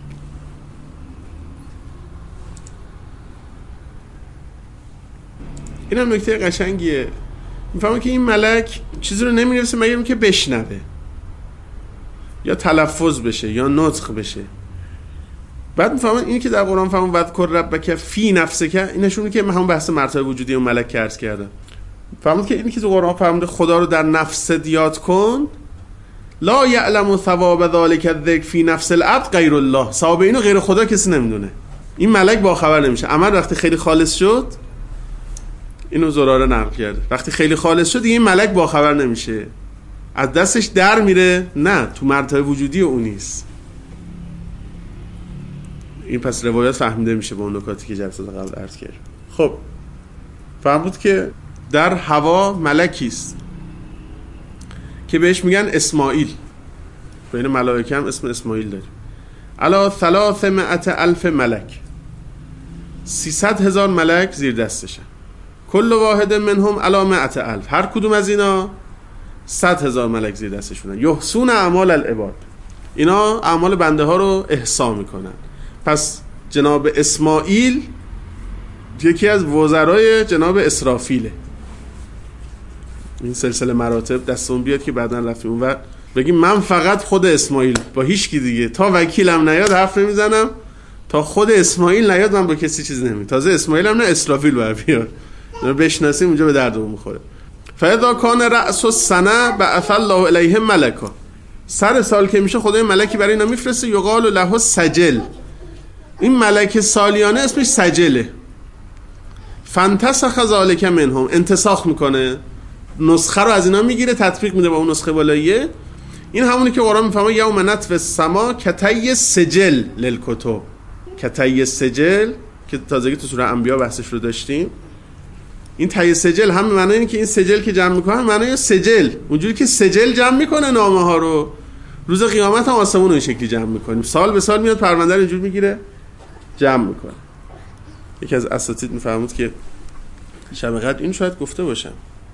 اینم نکته قشنگیه. میفهمم که این ملک چیزی رو نمی‌نویسه مگر اینکه بشنوه یا تلفظ بشه یا نطق بشه. بعد میفهمم اینی که در قرآن فهمم وذکر ربک فی نفسک، این نشونه که همون بحث مرتبه وجودی اون ملک عرض کردم. فهمید که اینی که تو قرآن فهمید خدا رو در نفست یاد کن، لا یعلم ثواب ذلک الذکر فی نفس العبد غیر الله، ثواب اینو غیر خدا کسی نمیدونه. این ملک با خبر نمیشه. عمل وقتی خیلی خالص شد، اینو زراره نقل کرده، وقتی خیلی خالص شد این ملک با خبر نمیشه، از دستش در میره، نه تو مرتبه وجودی اون نیست. این پس روایات فهمیده میشه با اون نکاتی که جلسه قبل عرض کردم. خب فهمید که در هوا ملکی است که بهش میگن اسماعیل. بین ملائکه هم اسم اسماعیل داره. علی 300,000 ملک، 300,000 ملک زیر دستشن. کل واحد منهم علی 100,000، هر کدوم از اینا 100,000 ملک زیر دستشونن. یحصون اعمال العباد، اینا اعمال بنده ها رو احصا میکنن. پس جناب اسماعیل یکی از وزرای جناب اسرافیله. این سلسله مراتب دستون بیاد که بعداً رفتیم اون وقت بگیم من فقط خود اسماعیل، با هیچ کی دیگه، تا وکیلم نیاد حرف نمیزنم، تا خود اسماعیل نیاد من با کسی چیز نمی. تازه اسماعیل هم نه، اسرافیل باید بیاد بشناسیم، اونجا به دردمون میخوره. فاذا کان رأس السنه بعث الله الیهم ملکا، سر سال که میشه خدای ملکی برای اینا میفرسته. یقال له سجل، این ملک سالیانه اسمش سجله. فانتسخ ذلک منهم، انتساخ میکنه، نسخه رو از اینا میگیره تطبیق میده با اون نسخه بالاییه. این همونی که قرآن میفهمه یوم نطوی السما کطی سجل للکتب. کطی سجل که تازگی تو سوره انبیاء بحثش رو داشتیم. این طی سجل هم معنی اینه که این سجل که جمع میکنن معنی سجل، اونجوری که سجل جمع میکنه نامه ها رو، روز قیامت هم آسمون این شکلی جمع میکنیم. سال به سال میاد پرونده رو اینجوری میگیره جمع میکنه. یکی از اساتید میفهمید که شب قدر این شاید گفته باشم،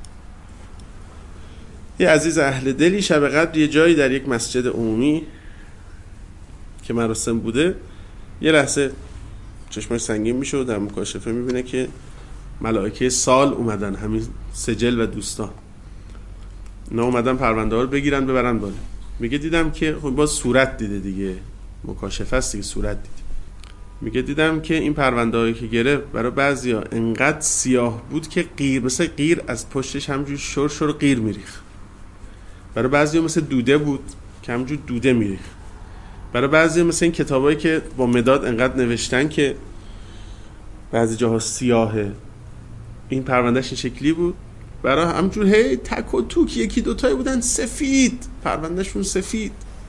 یه عزیز اهل دلی شب قدر یه جایی در یک مسجد عمومی که مراسم بوده، یه لحظه چشمش سنگین میشه و در مکاشفه میبینه که ملائکه سال اومدن، همین سجل و دوستان اینا اومدن پرونده ها رو بگیرن ببرن بالا. میگه دیدم که خب باز صورت دیده دیگه، مکاشفه است دیگه، صورت دید. میگه دیدم که این پرونده هایی که گرفت برای بعضیا انقدر سیاه بود که قیر، مثل قیر از پشتش همجور شر قیر میریخ. برای بعضیا مثل دوده بود که همجور دوده میریخ. برای بعضیا مثل این کتابایی که با مداد انقدر نوشتن که بعضی جاها سیاهه، این پروندهش این شکلی بود. برای همجور هی تک و توک یکی دوتایی بودن سفید، پروندهشون سفید.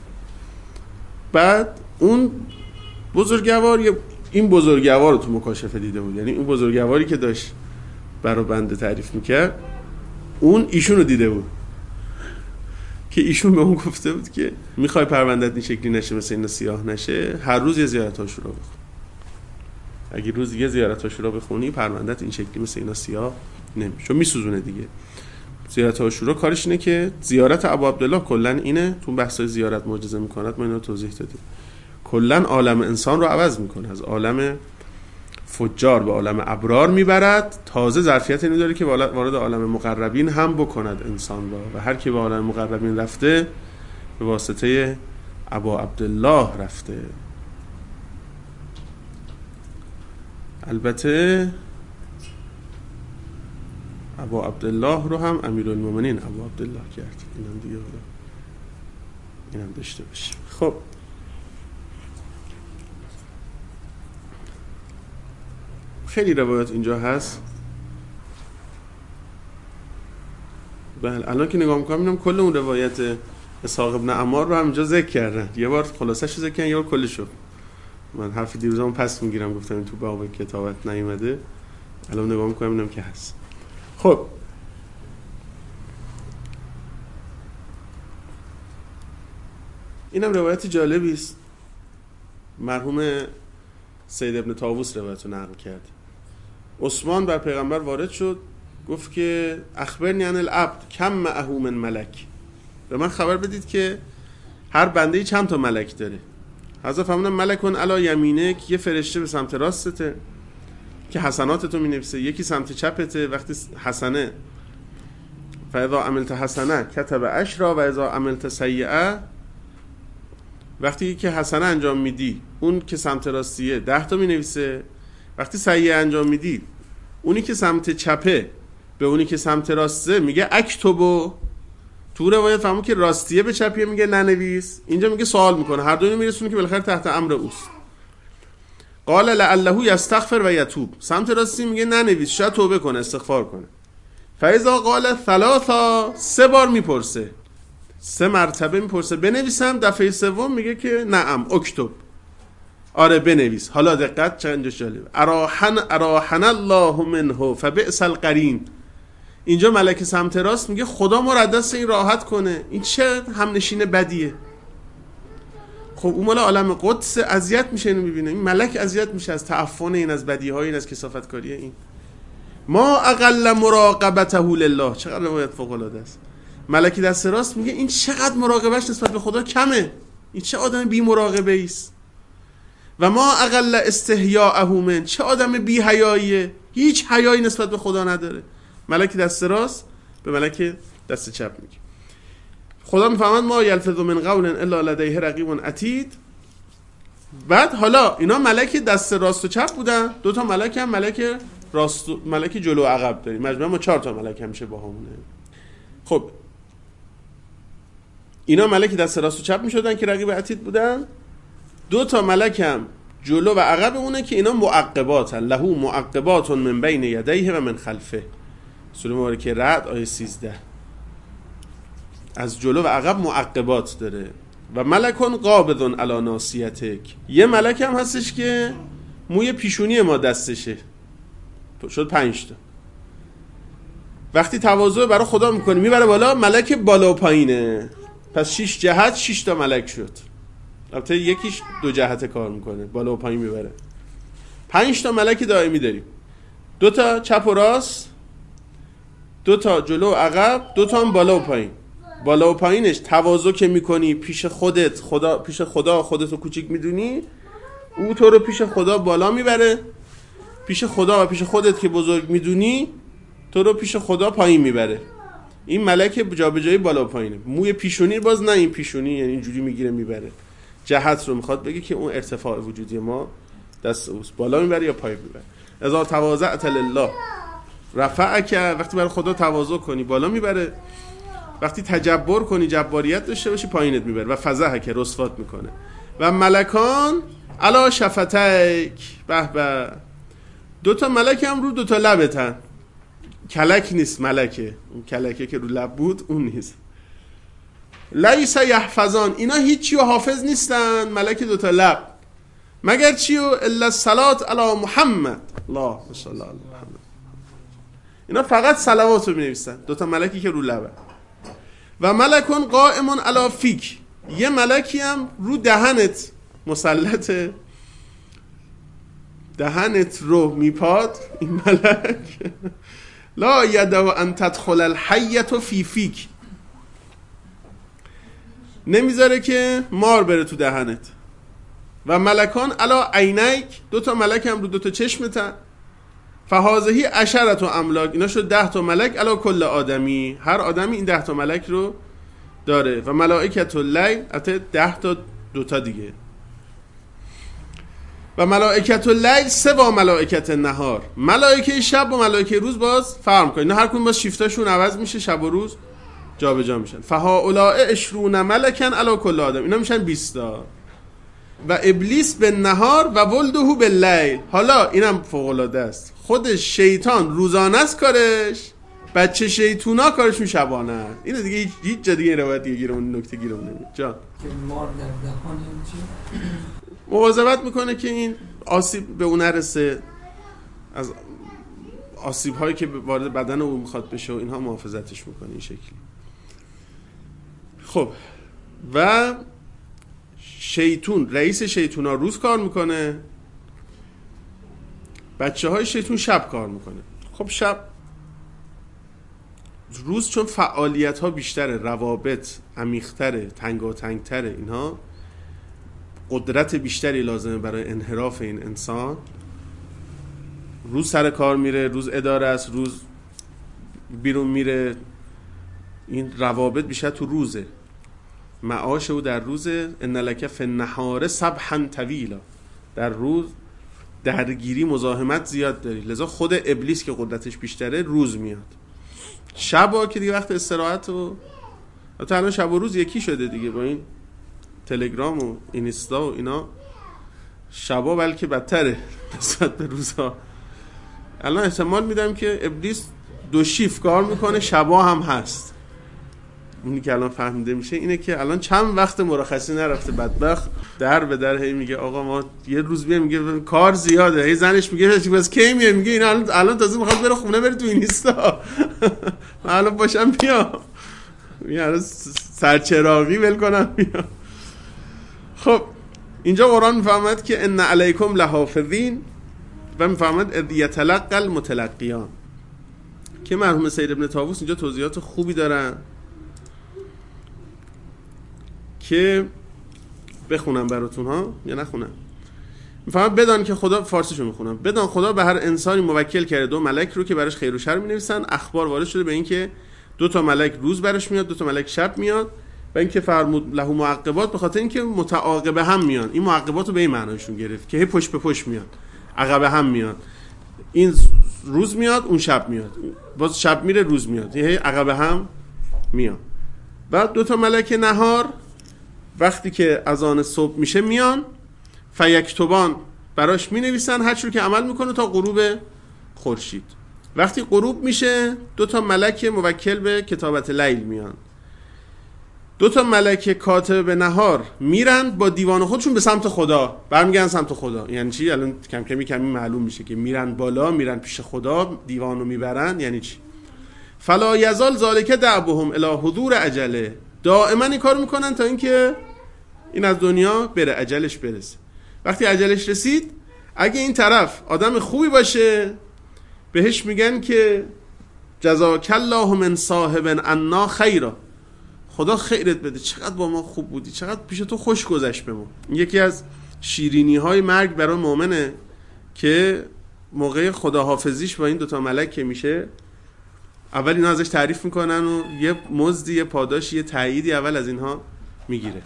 بعد اون بزرگوار، این بزرگوار رو تو مکاشفه دیده بود، یعنی اون بزرگواری که داشت برای بنده تعریف میکرد اون ایشون رو دیده بود که ایشون به اون گفته بود که میخوای پروندت این شکلی نشه، مثل این سیاه نشه، هر روز یه زیارت عاشورا بخون. اگه روز یه زیارت عاشورا بخونی پروندت این شکلی مثل اینا سیاه نمیشه، میسوزونه دیگه. زیارت عاشورا کارش اینه که زیارت ابو عبدالله کلا اینه، تو بحثای زیارت معجزه میکنه ما اینا رو توضیح دادیم، کلا عالم انسان رو عوض میکنه، از عالم فجار به عالم ابرار میبرد. تازه ظرفیت اینو داره که وارد عالم مقربین هم بکند انسان را، و هر کی به عالم مقربین رفته به واسطه ابو عبدالله رفته. البته ابو عبدالله رو هم امیرالمومنین ابو عبدالله کرد، اینم دیگه حالا اینم داشته باشیم. خب خیلی روایات اینجا هست. بله الان که نگاه میکنم اینم کل اون روایت اسحاق ابن عمار رو هم اینجا ذکر کردن، یه بار خلاصش رو ذکر کردن، یه بار کلش رو. من حرف دیروزم پس میگیرم، گفتم این تو باب کتابت نیومده، الان نگاه میکنم اینم که هست. خب اینم روایت جالبی است، مرحوم سید ابن طاووس روایت رو نقل کرد. عثمان بر پیغمبر وارد شد، گفت که اخبرنی عن العبد کم معه من ملک، به من خبر بدید که هر بنده‌ای چند تا ملک داره. حضرت فرمودن ملکون علی یمینک، یه فرشته به سمت راستته که حسناتتو می‌نویسه، یکی سمت چپته وقتی حسنه فاذا عملت حسنه كتب عشرا و اذا عملت سیئه، وقتی که حسنه انجام میدی اون که سمت راستیه 10 تا می‌نویسه، وقتی سیئه انجام میدی اونی که سمت چپه به اونی که سمت راسته میگه اکتبو. تو روایت فهمو که راستیه به چپیه میگه ننویس، اینجا میگه سوال میکنه، هر دوی میرسونه که بالاخره تحت امر اوست. قال لعله یستغفر و یتوب، سمت راستی میگه ننویس شاید توبه کنه استغفار کنه. فاذا قال ثلاثا، 3 بار میپرسه، 3 مرتبه میپرسه بنویسم، دفعه سوم میگه که نعم اکتب، آره بنویس. حالا دقت چند جالب، اراحن الله منه فبئس القرین، اینجا ملک سمت راست میگه خدا ما را دست این راحت کنه، این چه همنشین بدیه. خب اون مال عالم قدس اذیت میشه اینو میبینه، این ملک اذیت میشه از تعفن این، از بدیهای این، از کثافتکاری این. ما اقل مراقبته لله، چقدر روایت فوق العاده است. ملک دست راست میگه این چقدر مراقبهش نسبت به خدا کمه، این چه آدم بی مراقبه است. و ما اقل استحیاءه من، چه آدم بی حیاییه، هیچ حیایی نسبت به خدا نداره. ملک دست راست به ملک دست چپ میگه. خدا میفهمد ما یلفظ من قول الا لدیه رقیب عتید. بعد حالا اینا ملک دست راست و چپ بودن، 2 تا ملک هم ملک راست و ملک جلو و عقب داریم، مجموعاً ما 4 تا ملک همیشه با همونه. خب اینا ملک دست راست و چپ میشدن که رقیب عتید بودن، 2 تا ملک هم جلو و عقب اونه که اینا معقبات له معقبات من بین یدیه و من خلفه، سوره مبارکه رعد آیه 13. از جلو و عقب معقبات داره. و ملکون قابض علی ناصیتک، یه ملک هم هستش که موی پیشونی ما دستشه، شد 5 تا. وقتی تواضع برای خدا میکنه میبره بالا، ملک بالا و پایینه، پس 6 جهت 6 تا ملک شد. البته یکیش 2 جهت کار میکنه، بالا و پایین میبره. 5 تا ملک دائمی داریم، 2 تا چپ و راست، 2 تا جلو و عقب، 2 تا هم بالا و پایین. بالا و پایینش تواضع که میکنی پیش خودت، خدا پیش خدا خودتو کوچیک میدونی، او تو رو پیش خدا بالا میبره، پیش خدا و پیش خودت که بزرگ میدونی تو رو پیش خدا پایین میبره. این ملک جابجایی بالا و پایینه. موی پیشونی باز نه این پیشونی یعنی اینجوری میگیره میبره، جهت رو میخواد بگه که اون ارتفاع وجودی ما دست اوست، بالا میبره یا پایین میبره. اذا تواضعت لله رفعک، وقتی برای خدا تواضع کنی بالا میبره، وقتی تجبر کنی جباریت داشته باشی پایینت میبره. و فضحک، رسوات میکنه. و ملکان علی شفتک، به به، 2 تا ملک هم رو 2 تا لبتن، کلک نیست ملکه، اون کلکه که رو لب بود اون نیست. لیس یحفظان، اینا هیچی و حافظ نیستن، ملک 2 تا لب، مگر چی و الا الصلات علی محمد، الله صلی الله علی محمد. اینا فقط صلوات رو می‌نویسن، 2 تا ملکی که رو لبه. و ملکون قائمون علی فیک، یه ملکی هم رو دهنت مسلطه، دهنت رو میپاد این ملک. لا یدعو ان تدخل الحیة فی فیک، نمیذاره که مار بره تو دهنت. و ملکان علی عینیک، 2 تا ملک هم رو 2 تا چشمتن. فهذه 10 املاک، اینا شد 10 تا ملک علی کل آدمی، هر آدمی این 10 تا ملک رو داره. و ملائکه اللیل، البته 10 تا 2 تا دیگه. و ملائکه اللیل سوا ملائکه النهار، ملائکه شب و ملائکه روز باز فرق می‌کنه، اینا هر کدوم باز شیفتاشون عوض میشه، شب و روز جابجا میشن. فهؤلاء 20 ملکن علی کل آدم، اینا میشن 20 تا. و ابلیس به نهار و ولده باللیل، حالا اینم فوق العاده است، خودش شیطان روزانه است کارش، بچه شیطونا کارشون شبانه است. اینو دیگه هیچ جا دیگه روایت دیگه گیرمون نکته گیرمون نمیاد. جان که مار در دهان چی؟ مواظبت میکنه که این آسیب به اون نرسه، از آسیب هایی که وارد بدن او میخواد بشه و اینها محافظتش میکنه این شکلی. خب و شیطون، رئیس شیطون ها روز کار میکنه، بچه های شیطون شب کار میکنه. خب شب، روز چون فعالیت ها بیشتره، روابط عمیق‌تره، تنگاتنگ‌تره، اینها قدرت بیشتری لازمه برای انحراف این انسان. روز سر کار میره، روز اداره است، روز بیرون میره، این روابط بیشتر تو روزه، معاش او در روزه. ان لک فی النهار سبحا طویلا، در روز درگیری مزاحمت زیاد داری، لذا خود ابلیس که قدرتش بیشتره روز میاد. شبا که دیگه وقت استراحت و تا الان شب و روز یکی شده دیگه با این تلگرام و اینستا و اینا، شبا بلکه بدتره نسبت به روزها. الان احتمال میدم که ابلیس 2 شیفت کار میکنه، شبا هم هست. اونی که الان فهمیده میشه اینه که الان چند وقت مرخصی نرفته بدبخت، در به در هی میگه آقا ما یه روز بیام، میگه کار زیاده، هی زنش میگه بس کی میای، میگه اینا الان تازه میخواد بره خونه، بره تو اینستا، الان باشم بیام، میگه سرچراغی ول کنم بیام. خب اینجا قرآن میفهمد که ان علیکم لحافظین و میفهمد اذ یتلقى المتلقیان، که مرحوم سید ابن طاووس اینجا توضیحات خوبی دارن که بخونم براتون ها یا نخونم. میفهمم بدان که خدا، فارسیشو میخونم، بدان خدا به هر انسانی موکل کرده 2 ملک رو که براش خیر و شر مینویسن. اخبار وارد شده به این که 2 تا ملک روز براش میاد، 2 تا ملک شب میاد، و اینکه فرمود له معقبات، به خاطر اینکه متعاقبه هم میان. این معقبات رو به این معنایشون گرفت که هی پشت به پشت میاد، عقب هم میاد. این روز میاد، اون شب میاد، باز شب میره، روز میاد، هی عقب هم میاد. بعد 2 تا ملک نهار وقتی که اذان صبح میشه میان، فیکتبان براش مینویسن هر چیزی که عمل میکنه تا غروب خورشید. وقتی غروب میشه 2 تا ملک موکل به کتابت لیل میان، 2 تا ملک کاتب به نهار میرن با دیوان خودشون به سمت خدا، برمیگردن سمت خدا. یعنی چی؟ الان کم کمی معلوم میشه که میرن بالا، میرن پیش خدا، دیوانو میبرن. یعنی چی؟ فلا یزال ذالک دعبهم الی حضور اجله، دائما این کار میکنن تا اینکه این از دنیا بره، اجلش برسه. وقتی اجلش رسید، اگه این طرف آدم خوبی باشه بهش میگن که جزاک الله من صاحب عنا خیرا، خدا خیرت بده، چقدر با ما خوب بودی، چقدر پیش تو خوش گذشت به ما. یکی از شیرینی های مرگ برای مؤمنه که موقع خداحافظیش با این 2 تا ملک که میشه، اول اینا ازش تعریف میکنن و یه مزدی، یه پاداشی، یه تأییدی اول از اینها میگیره.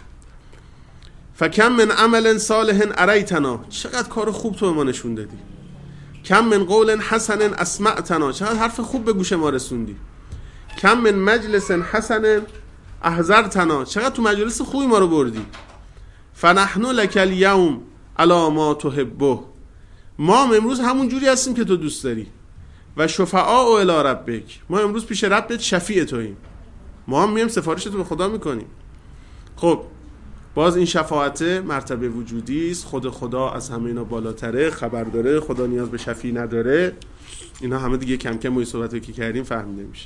فکم من عمل صالح اریتنا، چقدر کار خوب تو ما نشون دادی. کم من قول حسن اسمعتنا، چقدر حرف خوب به گوش ما رسوندی. کم من مجلس حسن احضرتنا، چقدر تو مجلس خوبی ما رو بردی. فنحن لک الیوم علی ما تحبه، ما امروز همون جوری هستیم که تو دوست داری. و شفعاء الی ربک، ما امروز پیش ربت شفیع توییم، ما هم میایم سفارش تو به خدا میکنیم. خب باز این شفاعت مرتبه وجودی است، خود خدا از همه اینا بالاتره، خبر داره، خدا نیاز به شفیع نداره. اینا همه دیگه کم کم ما صحبتو که کردیم فهمیده میشه.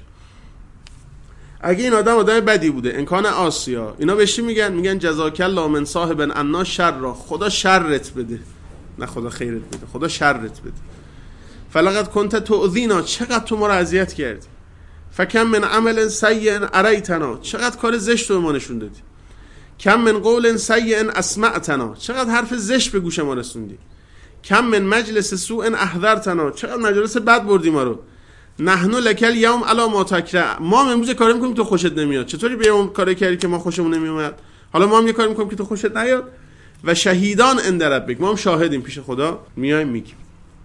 اگه این آدم بدی بوده، امکان آسیا، اینا بهش میگن جزاک الله من صاحب عنا شر، خدا شرت بده، نه خدا خیرت بده، خدا شرت بده. فلقد کنت تؤذینا، چقدر تو ما رو اذیت کردی. فکم من عمل سیء اریتنا، چقدر کار زشت رو ما نشون دادی. کم من قول سیء اسمعتنا، چقدر حرف زشت به گوش ما رسوندی. کم من مجلس سوء احضرتنا، چقدر مجلس بد بردی ما رو. نحن لک الیوم علی ما تکره، ما امروز کاری میکنیم تو خوشت نمیاد، چطوری به اون کاری کردی که ما خوشمون نمیومد، حالا ما هم یه کاری میکنیم که تو خوشت نیاد. و شهیدان عند ربک، ما هم شاهدیم پیش خدا، میایم میگیم.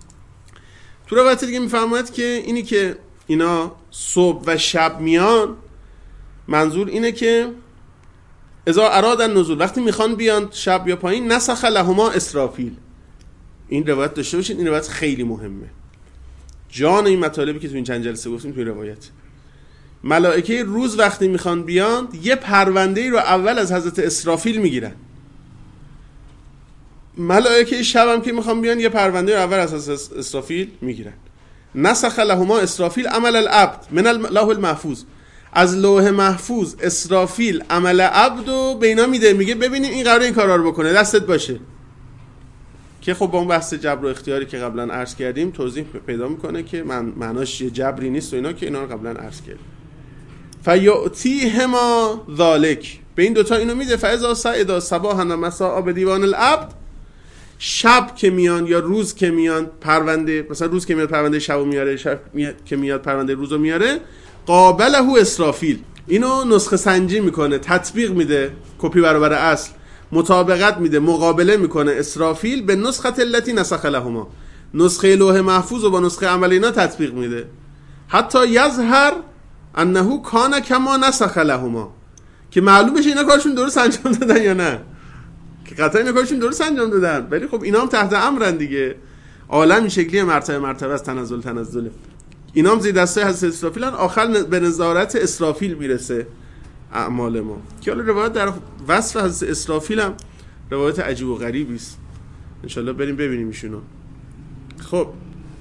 تو روایت دیگه میفهمد که اینی که اینا صبح و شب میان، منظور اینه که اذا اراد النزول، وقتی میخوان بیان شب یا پایین، نسخ لهما اسرافیل. این روایت داشته باشید، این روایت خیلی مهمه، جان این مطالبی که تو این چند جلسه گفتیم توی روایت. ملائکه روز وقتی میخوان بیان، یه پرونده‌ای رو اول از حضرت اسرافیل میگیرن. ملائکه شب هم که میخوام بیان یه پرونده رو اول اساس اسرافیل میگیرن. نسخ لهما اسرافیل عمل العبد من اللوح المحفوظ، از لوح محفوظ اسرافیل عمل عبد رو به اینا میده، میگه ببینید این قراره این کارا رو بکنه، دستت باشه. که خب با اون بحث جبر و اختیاری که قبلا عرض کردیم توضیح پیدا میکنه که معناش یه جبری نیست و اینا، که اینا رو قبلا عرض کردیم. فیعطیهما ذالک، به این دوتا اینو میده. فاذا صعد صباحا و مساء به دیوان العبد، شب که میان یا روز که میان پرونده، مثلا روز که میاد پرونده شبو میاره، شب که میاد پرونده روزو میاره، قابله اسرافیل، اینو نسخه سنجی میکنه، تطبیق میده، کپی برابر اصل، مطابقت میده، مقابله میکنه اسرافیل به نسخه التی نسخ لهما، نسخه لوح محفوظ رو با نسخه عملی اینا تطبیق میده. حتی یظهر انه کان کما نسخ لهما، که معلوم بشه اینا کارشون درست انجام دادن یا نه، که قطعا اینا کارشون درست انجام دادن، ولی خب اینا هم تحت امرن دیگه. عالم این شکلی مرتبه از تنزل. اینا هم زیر دسته حضرت اسرافیلن، آخر به نظارت اسرافیل میرسه اعمال ما. که حالا روایت در وصف حضرت اسرافیل هم روایت عجیب و غریبی است، انشالله بریم ببینیم ایشونو. خب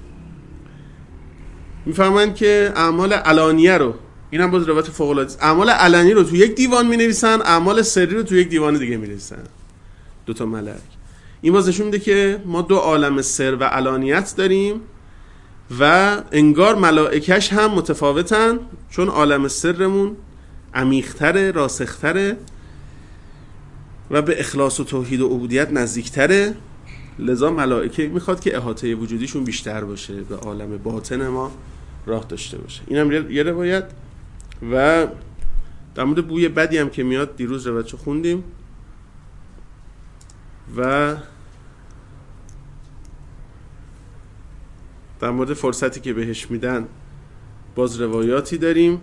میفهمن که اعمال علانیه رو، این هم باز روایت فوق العاده است، اعمال علنی رو تو یک دیوان مینویسن، اعمال سری رو تو یک دیوان دیگه مینویسن، دو تا ملک. این باز نشون میده که ما دو عالم سر و علانیت داریم و انگار ملائکش هم متفاوتن، چون عالم سرمون عمیق‌تره، راسخ‌تره و به اخلاص و توحید و عبودیت نزدیک‌تره، لذا ملائکه میخواد که احاطه وجودیشون بیشتر باشه، به عالم باطن ما راه داشته باشه. اینم یه روایت. و در مورد بوی بدی هم که میاد، دیروز روایتشو خوندیم و در مورد فرصتی که بهش میدن باز روایاتی داریم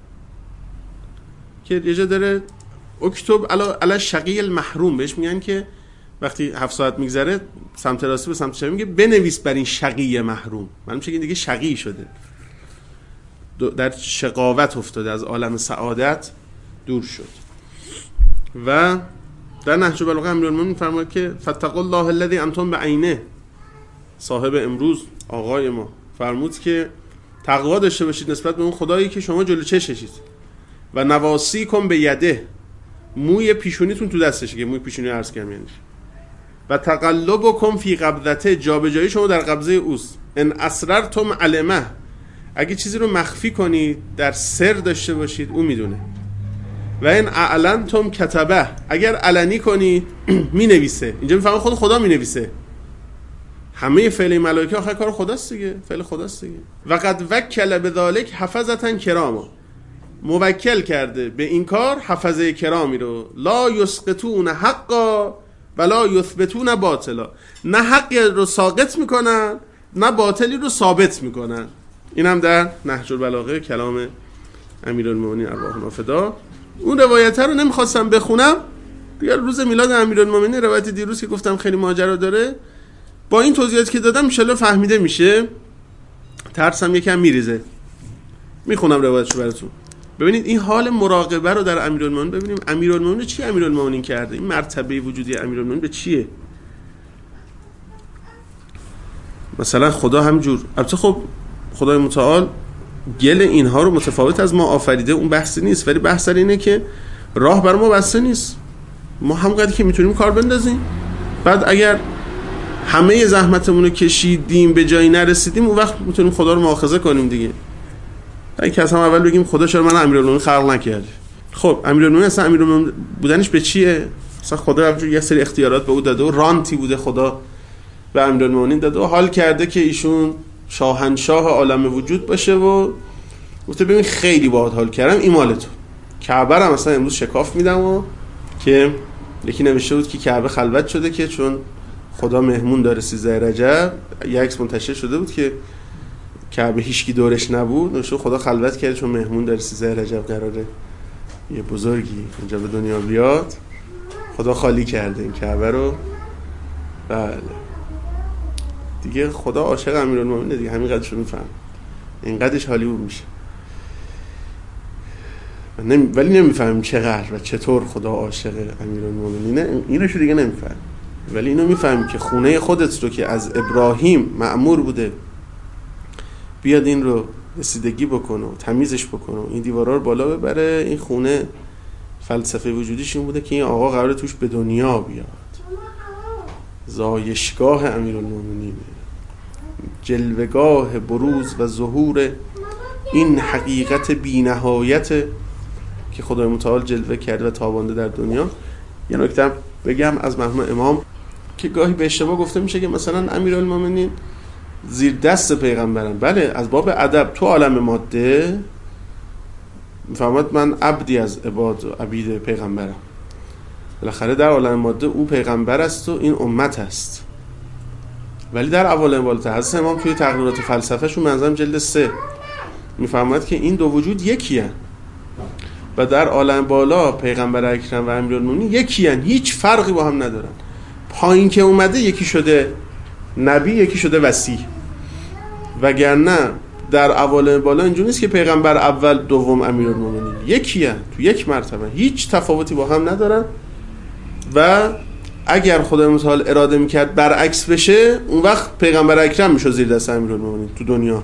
که یه جا داره اکتب علی شقی المحروم، بهش میگن که وقتی 7 ساعت میگذره سمت راستی به سمت چپ میگه بنویس بر این شقی محروم، معلوم میشه که دیگه شقی شده، در شقاوت افتاده، از عالم سعادت دور شد. و در نهج البلاغه امیرالمومنین میفرماید که فاتقوا الله الذی انتم بعینه، صاحب امروز آقای ما فرمود که تقوا داشته باشید نسبت به اون خدایی که شما جلو چششید. و نواسیکم به یده، موی پیشونیتون تو دستشه، که موی پیشونی عرض کردم یعنی. و تقلبکم فی قبضته، جابجایی شما در قبضه اوست. ان اسررتم علمه، اگه چیزی رو مخفی کنید در سر داشته باشید او میدونه. و ان اعلنتم کتبه، اگر علنی کنید مینویسه. اینجا میفهمه خود خدا مینویسه، همه فعل ملائکه آخر کار خداست دیگه، فعل خداست دیگه. و قد وکل بذالک حفظه کراما، موکل کرده به این کار حفظه کرامی رو، لا یسقطون حقا ولا یثبتون باطلا، نه حقی رو ساقط میکنن نه باطلی رو ثابت میکنن. این هم در نهج البلاغه کلام امیرالمومنین ارواحنا فدا. اون روایت رو نمیخواستم بخونم دیگه، روز میلاد امیرالمومنین روایت دیروز که گفتم خیلی ماجرا داره، با این توضیحاتی که دادم ان شاءالله فهمیده میشه، ترسم یکم میریزه. میخونم روایتشو براتون ببینید این حال مراقبه رو در امیرالمومنین ببینیم. امیرالمومنین چی امیرالمومنین کرده؟ این مرتبه وجودی امیرالمومنین به چیه؟ مثلا خدا همجور، البته خب خدای متعال گل اینها رو متفاوت از ما آفریده، اون بحثی نیست، ولی بحث اینه که راه بر ما بسته نیست، ما همونقدر که میتونیم کار بندازیم، بعد اگر همه زحمتمون رو کشیدیم به جایی نرسیدیم اون وقت میتونیم خدا رو مؤاخذه کنیم دیگه. اینکه از هم اول بگیم خدا چرا من امیرالمومنین خلق نکرد. خب امیرالمومنین اصلا امیرالمومنین بودنش به چیه؟ مثلا خدا یه سری اختیارات به او داده و رانتی بوده خدا به امیرالمومنین داده و حال کرده که ایشون شاهنشاه عالم وجود باشه و گفته ببین خیلی باحال حال کردم، این مال تو. کعبه رو مثلا امروز شکاف میدم و که یکی نوشته بود که کعبه خلوت شده که چون خدا مهمون داره 13 رجب، یک عکس منتشر شده بود که کعبه هیچکی دورش نبود، نوشته خدا خلوت کرده چون مهمون داره 13 رجب قراره یه بزرگی اینجا به دنیا بیاد، خدا خالی کرده این کعبه رو. بله دیگه خدا عاشق امیرالمومنین دیگه، همین قدرش رو میفهم، این قدرش هالیوود میشه. ولی نمیفهمیم چقدر و چطور خدا عاشق امیرالمومنینه، اینو دیگه نمیفهم. ولی اینو میفهمی که خونه خودت رو که از ابراهیم مأمور بوده بیاد این رو رسیدگی بکنه و تمیزش بکنه و این دیوارا رو بالا ببره، این خونه فلسفه وجودیش این بوده که این آقا قراره توش به دنیا بیاد، زایشگاه امیرالمومنین، جلوگاه بروز و ظهور این حقیقت بی‌نهایت که خدای متعال جلوه کرده و تابانده در دنیا. یه نکته بگم از مرحوم امام که گاهی به اشتباه گفته میشه که مثلا امیرالمومنین زیر دست پیغمبرن. بله، از باب ادب تو عالم ماده میفهمد من عبدی از عباد و عبید پیغمبرم، بالاخره در عالم ماده او پیغمبر است و این امت است. ولی در عوالم بالاتر حضرت امام توی تقریرات فلسفه‌شون منظم جلد 3 میفهمد که این دو وجود یکی هن و در عالم بالا پیغمبر اکرم و امیرالمومنین یکی هن، هیچ فرقی با هم ندارن. پایین که اومده یکی شده نبی، یکی شده وصی، وگرنه در عوالم بالا اینجوری نیست که پیغمبر اول دوم امیرالمومنین، یکی هن، تو یک مرتبه، هیچ تفاوتی با هم ندارن. و اگر خدای متعال اراده میکرد برعکس بشه، اون وقت پیغمبر اکرم میشه زیر دست امیرالمومنین تو دنیا.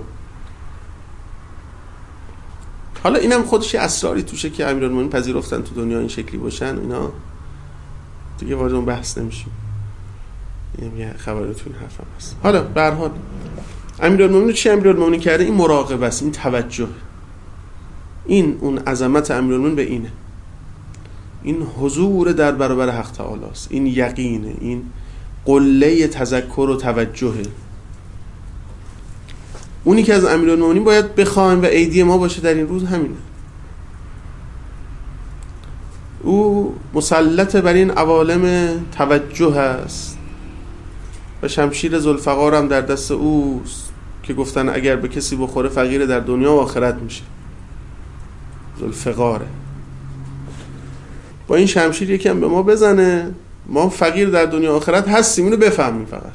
حالا اینم خودش اسراری توشه که امیرالمومنین پذیرفتن تو دنیا این شکلی باشن، اینا دیگه وارد اون بحث نمیشیم، اینم یه خبرتون حرفم هست. حالا به هر حال امیرالمومنین چی امیرالمومنین کرده؟ این مراقبه است، این توجه، این اون عظمت امیرالمومنین به اینه، این حضور در برابر حق تعالی است، این یقینه، این قله تذکر و توجهه. اونی که از امیرالمومنین باید بخوایم و ایدی ما باشه در این روز همینه. او مسلط بر این عوالم توجه است و شمشیر ذوالفقار هم در دست اوست که گفتن اگر به کسی بخوره فقیر در دنیا و آخرت میشه. ذوالفقاره با این شمشیر یکم به ما بزنه، ما فقیر در دنیا و آخرت هستیم، اینو بفهمیم. فقط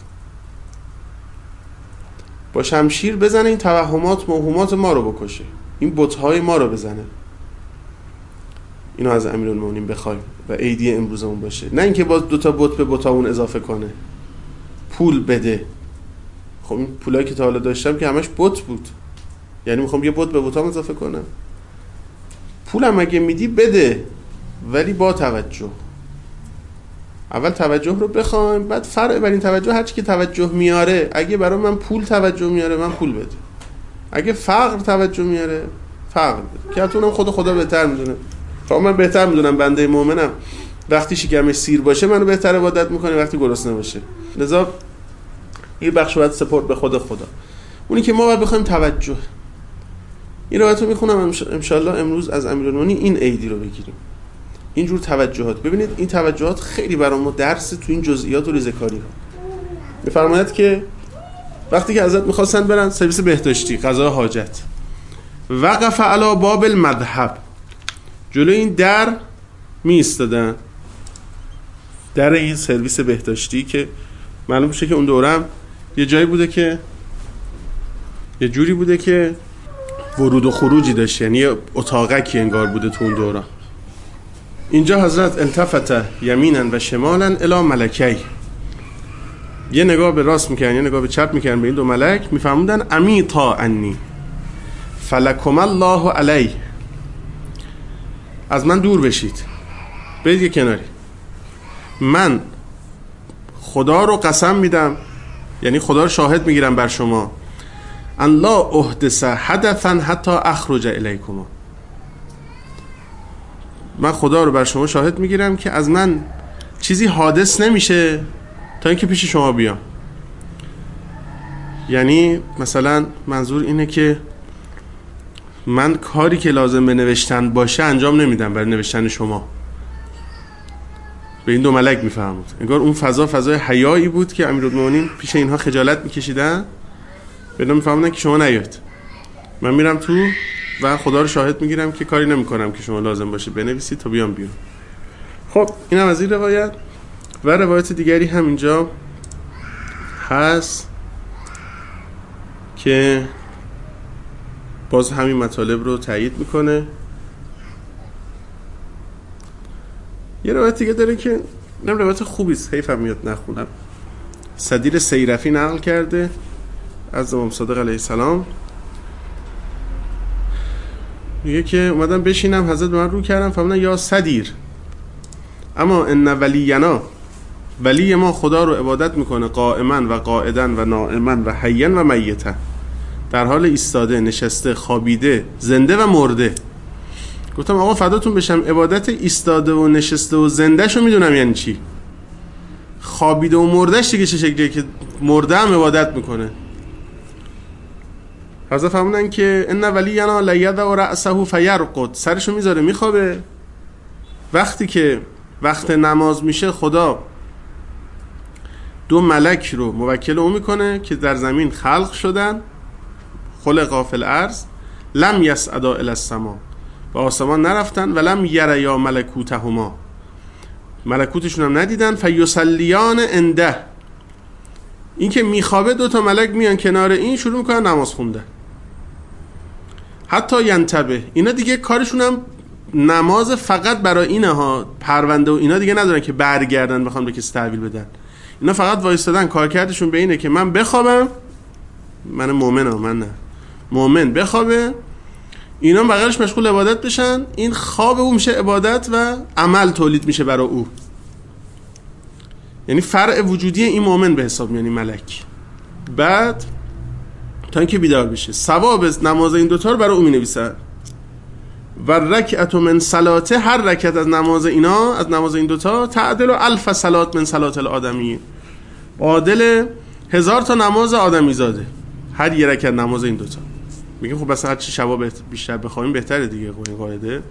با شمشیر بزنه، این توهمات موهومات ما رو بکشه، این بت‌های ما رو بزنه. اینو از امیرالمومنین بخوایم و ایدی امروزمون باشه، نه اینکه باز دوتا بت به بتامون اضافه کنه، پول بده. خب این پولایی که تا حالا داشتم که همش بت بود، یعنی میخوام یه بت به بتام اضافه کنم؟ پولم اگه میدی بده، ولی با توجه. اول توجه رو بخوایم، بعد فرع بر این توجه هرچی که توجه میاره. اگه برای من پول توجه میاره، من پول بده. اگه فقر توجه میاره، فقر بده، که حتونم خدا بهتر میدونه. خب من بهتر میدونم بنده مؤمنم وقتی شکمش سیر باشه منو بهتر عبادت میکنه وقتی گرسنه باشه. لذا این بخش باید سپورت به خدا. اونی که ما باید بخوایم توجه. این روایت رو میخونم انشالله امروز از امیرالمومنین این ایدی رو بگیریم، اینجور توجهات. ببینید این توجهات خیلی برای ما درس تو این جزئیات و ریزکاری ها. میفرماید که وقتی که حضرت میخواستن برن سرویس بهداشتی قضای حاجت، وقف علی باب المذهب، جلوی این در می ایستادن، در این سرویس بهداشتی که معلوم میشه که اون دورم یه جایی بوده که یه جوری بوده که ورود و خروجی داشت، یعنی اتاقکی انگار بوده تو اون دوران. اینجا حضرت التفت یمینا و شمالا الی ملکی، یه نگاه به راست میکردن یه نگاه به چپ میکردن به این دو ملک، میفرمودن امیتا انی فلکم الله علی، از من دور بشید، برید یه کناری، من خدا رو قسم میدم، یعنی خدا رو شاهد میگیرم بر شما، ان لا احدث حدثا حتی اخرج الیکما، من خدا رو بر شما شاهد میگیرم که از من چیزی حادث نمیشه تا اینکه پیش شما بیام. یعنی مثلا منظور اینه که من کاری که لازم به نوشتن باشه انجام نمیدم برای نوشتن شما. به این دو ملک میفهمود انگار اون فضای حیایی بود که امیرالمومنین پیش اینها خجالت میکشیدن، به اینا میفهمودن که شما نیاید، من میرم تو و خدا رو شاهد میگیرم که کاری نمیکنم که شما لازم باشه بنویسید تا بیام. خب اینم از این روایت. و روایت دیگری هم اینجا هست که باز همین مطالب رو تایید میکنه. یه روایت دیگه داره که اینم روایت خوبی است، حیفم میاد نخونم. صدیر سیرفی نقل کرده از امام صادق علیه السلام، میگه که اومدم بشینم، حضرت به من رو کردم فرمودن یا صدیر اما ان ولینا، ولی ما خدا رو عبادت میکنه قائما و قاعدا و نائما و حیا و میتا، در حال ایستاده، نشسته، خوابیده، زنده و مرده. گفتم آقا فداتون بشم، عبادت ایستاده و نشسته و زنده شو میدونم یعنی چی، خوابیده و مردهش دیگه چه شکلیه که مرده هم عبادت میکنه؟ حضرت فرمودن که ان ولینا لا یضع رأسه فیرقد، سرشو میذاره میخوابه. وقتی که وقت نماز میشه خدا دو ملک رو موکل اون میکنه که در زمین خلق شدن، خلقا فی الارض لم یصعدا الی السما، به آسمان نرفتن، ولم یریا ملکوتهما، ملکوتشون هم ندیدن، فیصلیان عنده، این که میخوابه دو تا ملک میان کنار این شروع میکنن نماز خوندن حتی ینتبه. اینا دیگه کارشون هم نماز فقط برای اینه ها، پرونده و اینا دیگه ندارن که برگردن بخوام به کسی تحویل بدن، اینا فقط وایستادن کارکردشون به اینه که من بخوابم، من مؤمنم، من نه مؤمن بخوابه، اینا بغلش مشغول عبادت بشن، این خواب او میشه عبادت و عمل تولید میشه برای او، یعنی فرع وجودی این مؤمن به حساب میانی ملک. بعد تا اینکه بیدار بشه ثواب نماز این دوتا رو برای او مینویسن. و رکعت من صلاته، هر رکعت از نماز اینا، از نماز این دوتا، تعدل 1000 صلات من صلات الآدمی، عادل 1000 تا نماز آدمی زاده هر یه رکعت نماز این دوتا. میگه خب بس هر چی شبا بیشتر بخوایم بهتره دیگه، این قاعده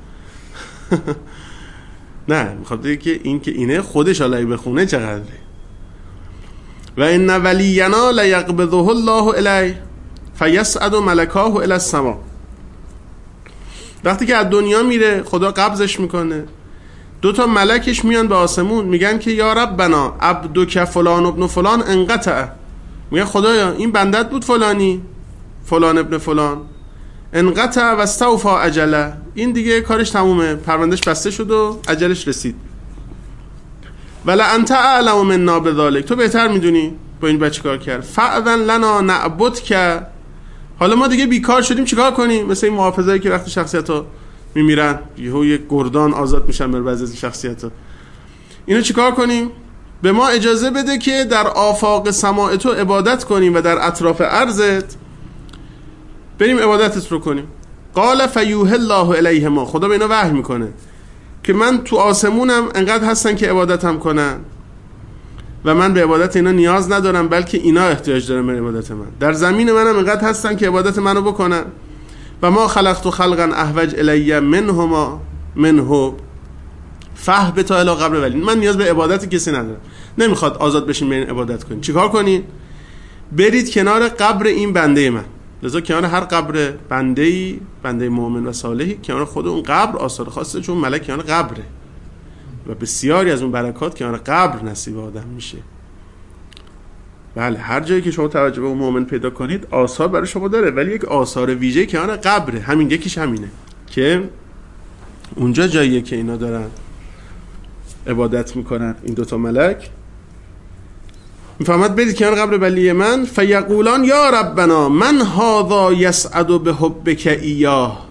نه، میخواد بگه که این که اینه خودش الهی بخونه چقدره. و ان ولینا لیقبضه الله الیه فیصعد ملکاه الی السما، وقتی که از دنیا میره خدا قبضش میکنه، دو تا ملکش میان به آسمون میگن که یا ربنا عبدک فلان ابن فلان انقطع، میگه خدایا این بندت بود فلانی، فلان ابن فلان، انقطع و استوفى اجله، این دیگه کارش تمومه، پروندهش بسته شد و اجلش رسید. ولا انت اعلم منا بذلک، تو بهتر میدونی با این بچه کار کرد. فاذن لنا نعبدک، حالا ما دیگه بیکار شدیم چیکار کنیم؟ مثل این محافظایی که وقتی شخصیت‌ها میمیرن یهو یک گردان آزاد میشن بر بعضی از شخصیت‌ها، اینو چیکار کنیم؟ به ما اجازه بده که در آفاق سماع تو عبادت کنیم و در اطراف ارضت بریم عبادتت رو کنیم. قال فیوه الله الیهما، خدا به اینا وحی میکنه که من تو آسمونم انقدر هستن که عبادتم کنن و من به عبادت اینا نیاز ندارم، بلکه اینا احتیاج دارن به عبادت من. در زمین منم انقدر هستن که عبادت منو بکنن. و ما خلقت خلقا احوج الی منهما منه فهبط الی قبر ولی، من نیاز به عبادت کسی ندارم، نمیخواد آزاد بشین برین عبادت کنین. چیکار کنین؟ برید کنار قبر این بنده من. لذا کنار هر قبر بنده‌ای، بنده مؤمن و صالحی، کنار خود اون قبر آثار خاصه، چون ملک کنار قبره و بسیاری از اون برکات کنار قبر نصیب آدم میشه. بله، هر جایی که شما توجه به اون مؤمن پیدا کنید آثار برای شما داره، ولی یک آثار ویژه کنار قبره، همین یکیش همینه که اونجا جاییه که اینا دارن عبادت میکنن، این دوتا ملک. میفهمد برید کنار قبر ولی من، فیقولان یا ربنا من هذا یسعد بحبک ایاه،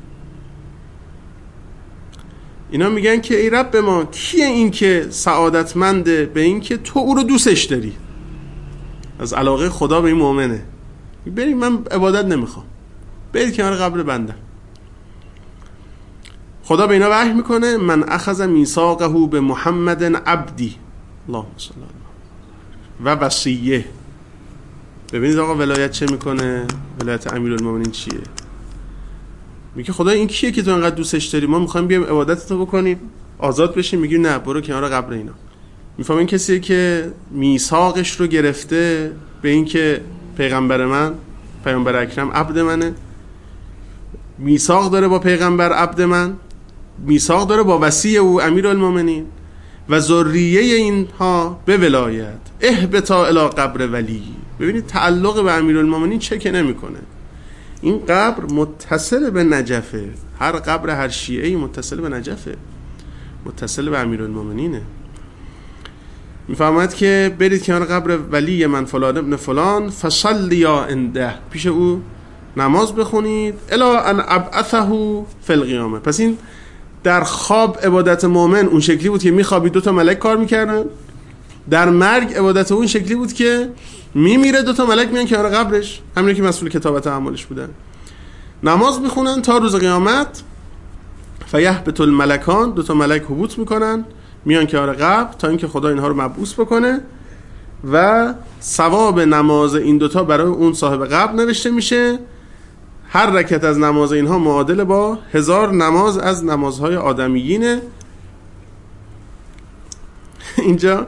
اینا میگن که ای رب ما، کیه این که سعادتمنده به این که تو او رو دوستش داری؟ از علاقه خدا به این مؤمنه. برید، من عبادت نمیخوام، برید کنار قبر بنده. خدا به اینا وحی میکنه من اخذ میثاقه به محمد عبدی اللهم صل و وصیه. ببینید آقا ولایت چه میکنه، ولایت امیرالمومنین چیه؟ میگه خدا این کیه که تو انقدر دوستش داری؟ ما میخوایم بیایم عبادتتو بکنیم آزاد بشیم، میگی نه برو کنار قبر اینا. میفهمین کسیه که میثاقش رو گرفته به این که پیغمبر من، پیامبر اکرم عبد منه، میثاق داره با پیغمبر عبد من، میثاق داره با وصی او امیرالمومنین و ذریه اینها به ولایت. اهبطا الی قبر ولی. ببینید تعلق به امیرالمومنین چه که نمیکنه. این قبر متصل به نجفه، هر قبر هر شیعه‌ای متصل به نجفه، متصل به امیرالمومنینه. میفرماید که برید کنار قبر ولی من فلان ابن فلان فصلیا عنده، پیش او نماز بخونید الا ان ابعثه فی القیامه. پس این در خواب عبادت مؤمن اون شکلی بود که میخوابید 2 ملک کار میکردن، در مرگ عبادت اون شکلی بود که میمیره 2 ملک میان کنار قبرش، همین که مسئول کتابت اعمالش بودن، نماز میخونن تا روز قیامت. فیهبط الملکان، 2 ملک هبوط میکنن میان کنار قبر تا اینکه خدا اینها رو مبعوث بکنه و ثواب نماز این 2 برای اون صاحب قبر نوشته میشه. هر رکعت از نماز اینها معادل با 1000 نماز از نمازهای آدمیینه. اینجا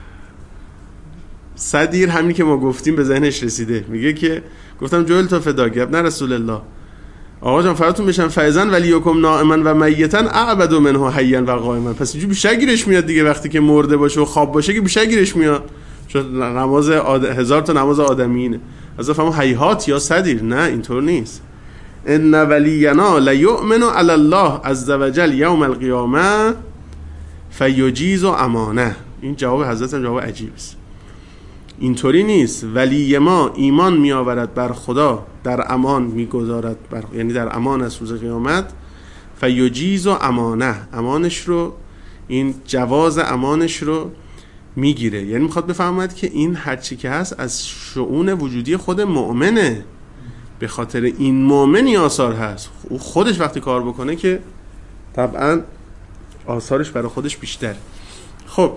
صدیر همین که ما گفتیم به ذهنش رسیده، میگه که گفتم جویل تا فداک ابن رسول الله، آقا جان فراتون بشن فیضن ولیکم نائما و میتا اعبد منه حیا و قائما. پس اینجا بیشتر گیرش میاد دیگه، وقتی که مرده باشه و خواب باشه که بیشتر گیرش میاد، چون نماز 1000 تا نماز آدمیینه. از فهمو هیهات یا صدیر، نه اینطور نیست. ان ولینا لیؤمن علی الله عز وجل یوم القیامه فیجیز امانه. این جواب حضرت هم جواب عجیبی است. اینطوری نیست، ولی ما ایمان می آورد بر خدا، در امان می گذارد یعنی در امان از روز قیامت. فیجیز امانه، امانش رو، این جواز امانش رو میگیره. یعنی میخواد بفهمد که این هرچی که هست از شؤون وجودی خود مؤمنه، به خاطر این مؤمنی آثار هست. او خودش وقتی کار بکنه که طبعا آثارش برای خودش بیشتر. خب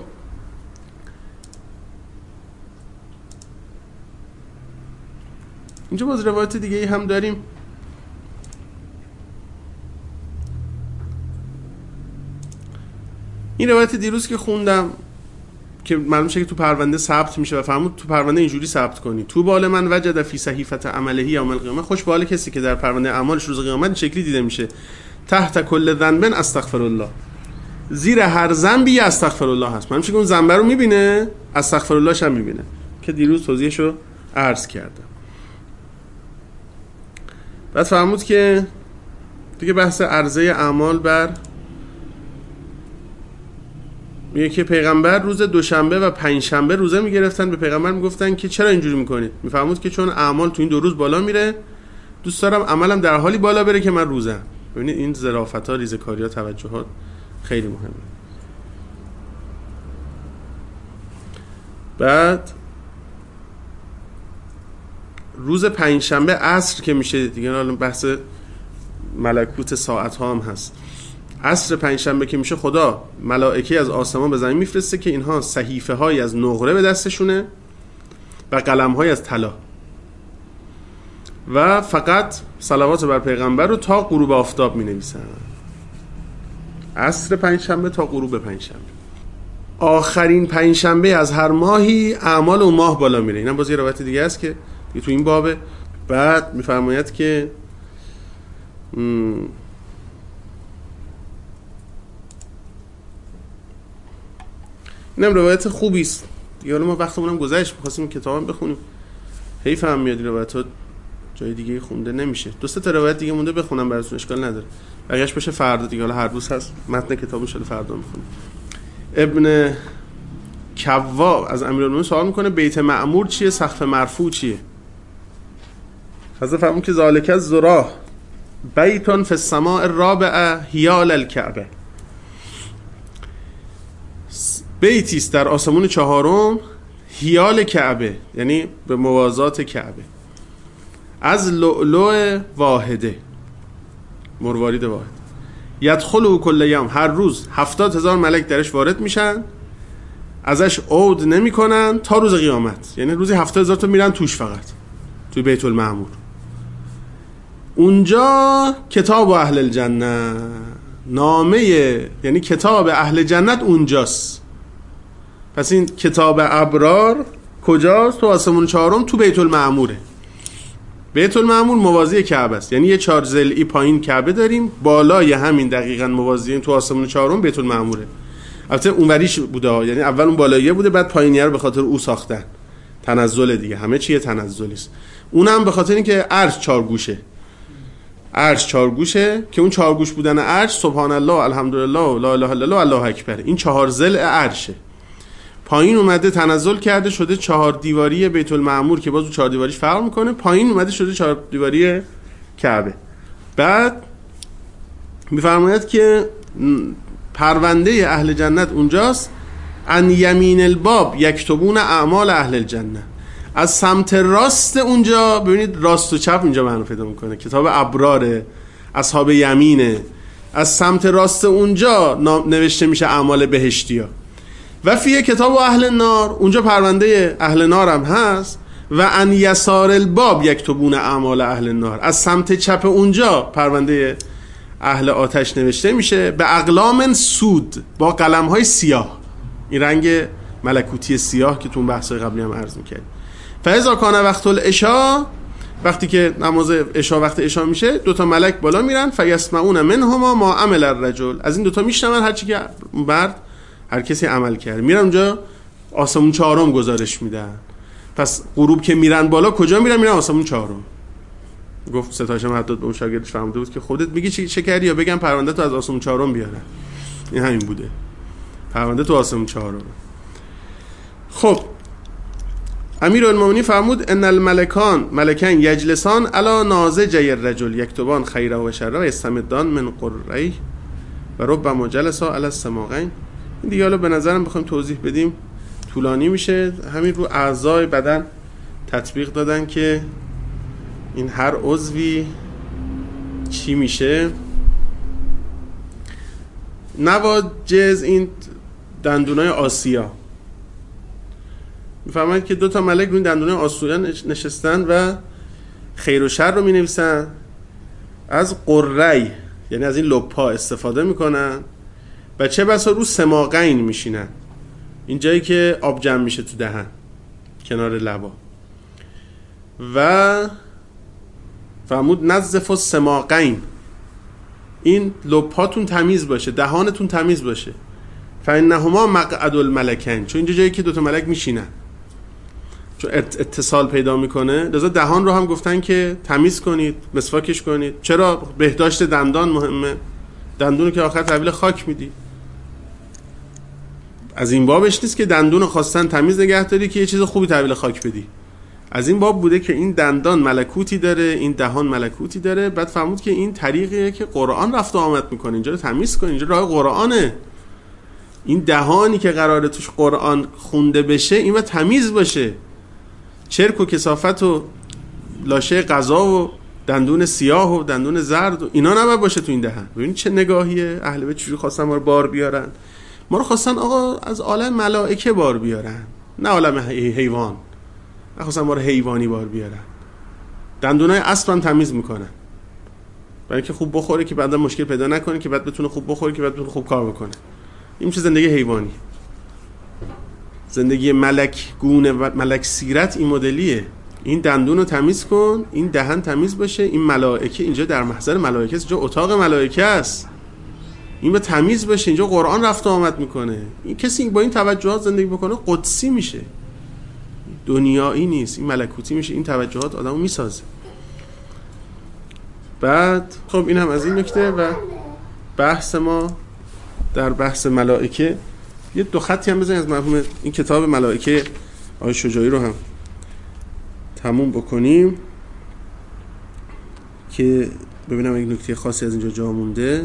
اینجا باز روایت دیگه ای هم داریم. این روایت دیروز که خوندم که معلوم شه که تو پرونده ثبت میشه و فرمود تو پرونده اینجوری ثبت کنی: تو بال من وجد فی صحیفه عمله یوم القیامه. خوش به حال کسی که در پرونده اعمالش روز قیامت این شکلی دیده میشه: تحت کل ذنب استغفر الله، زیر هر ذنبی استغفر الله هست. معلوم شه که اون ذنب رو میبینه، استغفر اللهش هم میبینه، که دیروز توضیحشو عرض کردم. بعد فرمود که دیگه بحث عرضه اعمال بر، میگه که پیغمبر روز دوشنبه و پنجشنبه روزه میگرفتن، به پیغمبر میگفتن که چرا اینجوری میکنید؟ میفرمود که چون اعمال تو این 2 روز بالا میره، دوست دارم عملم در حالی بالا بره که من روزم. ببینید این ظرافت‌ها، ریزکاری‌ها، توجهات خیلی مهمه. بعد روز پنجشنبه عصر که میشه دیگه، حالا بحث ملکوت ساعت ها هم هست، عصر پنجشنبه که میشه خدا ملائکه از آسمان به زمین میفرسته که اینها صحیفه های از نقره به دستشونه و قلم های از طلا و فقط صلوات بر پیغمبر رو تا غروب آفتاب می نویسن. عصر پنجشنبه تا غروب پنجشنبه. آخرین پنجشنبه از هر ماهی اعمال اون ماه بالا میره. اینم باز یه روایت دیگه است که تو این بابه. بعد میفرماید که اینم روایت خوبی است دیگه. حالا ما وقتمون هم گذشت، می‌خواستیم کتابم بخونیم، حیف هم میاد روایت‌ها جای دیگه خونده نمیشه. 2-3 تا روایت دیگه مونده بخونم براتون، اشکال نداره. بقیه‌اش بشه فردا دیگه، حالا هر روز هست متن کتابو ان فردا میخونیم. ابن کوا از امیرالمومنین سوال میکنه بیت معمور چیه، سقف مرفوع چیه؟ حضرت فرمود که ذالک الذرا بیتون فی السماء الرابعه حیال الکعبه، بیتی است در آسمون 4 حیال کعبه، یعنی به موازات کعبه، از لؤلؤ واحده، مروارید واحد، یدخلوا کل یوم، هر روز 70,000 ملک درش وارد میشن، ازش عود نمی کنن تا روز قیامت. یعنی روزی 70,000 تا میرن توش، فقط توی بیت المعمور. اونجا کتاب اهل الجنه، نامه، یعنی کتاب اهل جنت اونجاست. پس این کتاب ابرار کجاست؟ تو آسمون 4 تو بیت المعموره. بیت المعمور موازی کعبه است، یعنی یه 4 ضلعی پایین کعبه داریم، بالای همین دقیقاً موازی تو آسمون 4 بیت المعموره. البته اونوریش بوده، یعنی اول اون بالاییه بوده، بعد پایینیه رو به خاطر او ساختن، تنزل دیگه، همه چیه تنزلی است. اونم به خاطر اینکه عرش 4 گوشه، عرش 4 گوشه که اون 4 گوش بودن عرش سبحان الله، الحمدلله، لا اله الا الله، الله اکبر، این 4 ضلع عرشه. پایین اومده تنزل کرده شده 4 دیواری بیت المعمور که باز 4 دیواریش فرق میکنه، پایین اومده شده 4 دیواری کعبه. بعد میفرماید که پرونده اهل جنت اونجاست، ان یمین الباب یکتبون اعمال اهل الجنه. از سمت راست اونجا ببینید، راست و چپ اینجا معنی پیدا میکنه، کتاب ابرار اصحاب یمینه، از سمت راست اونجا نوشته میشه اعمال بهشتیا. و فیه کتاب اهل نار، اونجا پرونده اهل نار هم هست. و ان یسار الباب یکتبون اعمال اهل نار، از سمت چپ اونجا پرونده اهل آتش نوشته میشه به اقلام سود، با قلم های سیاه، این رنگ ملکوتی سیاه که تو بحث‌های قبلی هم عرض می‌کردیم. فاذا کان وقت العشاء، وقتی که نماز عشاء وقت عشاء میشه، 2 ملک بالا میرن، فیسمعون منهما ما عمل الرجل، از این 2 میشنون هر چی که مرد هر کسی عمل کرد. میرن اونجا آسمون 4 گزارش میدن. پس غروب که میرن بالا کجا میرن آسمون 4. گفت ستایشم حتی به اون شاگردش فرموده بود که خودت میگی چه کردی یا بگم پرونده تو از آسمون 4 بیارن. این همین بوده، پرونده تو آسمون 4. خب امیرالمومنین فرمود ان ملکان یجلسان علی ناضجی الرجل یکتبان خیر و شر و یستمدان من قرعی و ربما جلسا علی السماقین. این دیگه حالا به نظرم بخوایم توضیح بدیم طولانی میشه. همین رو اعضای بدن تطبیق دادن که این هر عضوی چی میشه. نواجز، این دندونای آسیا، میفهمند که 2 ملک روی دندونای آسیا نشستن و خیر و شر رو مینویسن. از قرعی یعنی از این لپا استفاده میکنن و چه بسا رو سماقین میشینن، این جایی که آب جمع میشه تو دهن کنار لبا. و فرمود نظف السماقین، این لپاتون تمیز باشه، دهانتون تمیز باشه. فانهما مقعد الملکین، چون اینجا جایی که 2 ملک میشینن، چون اتصال پیدا میکنه، لذا دهان رو هم گفتن که تمیز کنید، مسواکش کنید. چرا؟ بهداشت دندان مهمه، دندون که آخر تحویل خاک میدی. از این بابش نیست که دندون خواستن تمیز نگه داری که یه چیز خوبی تحویل خاک بدی، از این باب بوده که این دندان ملکوتی داره، این دهان ملکوتی داره. بعد فهمود که این طریقیه که قرآن رفت و آمد میکنه، اینجا رو تمیز کن، اینجا راه قرآنه. این دهانی که قراره توش قرآن خونده بشه این باید تمیز باشه، چرک و کثافت و لاشه غذا و دندون سیاه و دندون زرد و اینا نباید باشه تو این دهن. ببین چه نگاهیه، اهل بیت چجوری خواستن ما رو بار بیارن. ما رو خواستن آقا از عالم ملائکه بار بیارن، نه عالم حیوان. نخواستن ما رو حیوانی بار بیارن. دندونای اسب هم تمیز میکنن برای اینکه خوب بخوره که بعدا مشکل پیدا نکنه، که بعد بتونه خوب بخوره که بعد بتونه خوب کار بکنه. این چه زندگی حیوانی. زندگی ملک گونه و ملک سیرت این مدلیه. این دندون رو تمیز کن، این دهن تمیز باشه. این ملائکه اینجا در محضر ملائکه است، اینجا اتاق ملائکه است، این به تمیز باشه. اینجا قرآن رفت و آمد میکنه. این کسی با این توجهات زندگی بکنه قدسی میشه، دنیایی نیست، این ملکوتی میشه. این توجهات آدمو میسازه. بعد خب این هم از این نکته. و بحث ما در بحث ملائکه، یه 2 خطی هم بزنید از مرحوم این کتاب ملائکه آقای شجاعی رو هم تموم بکنیم که ببینم یک نکته خاصی از اینجا جا مونده.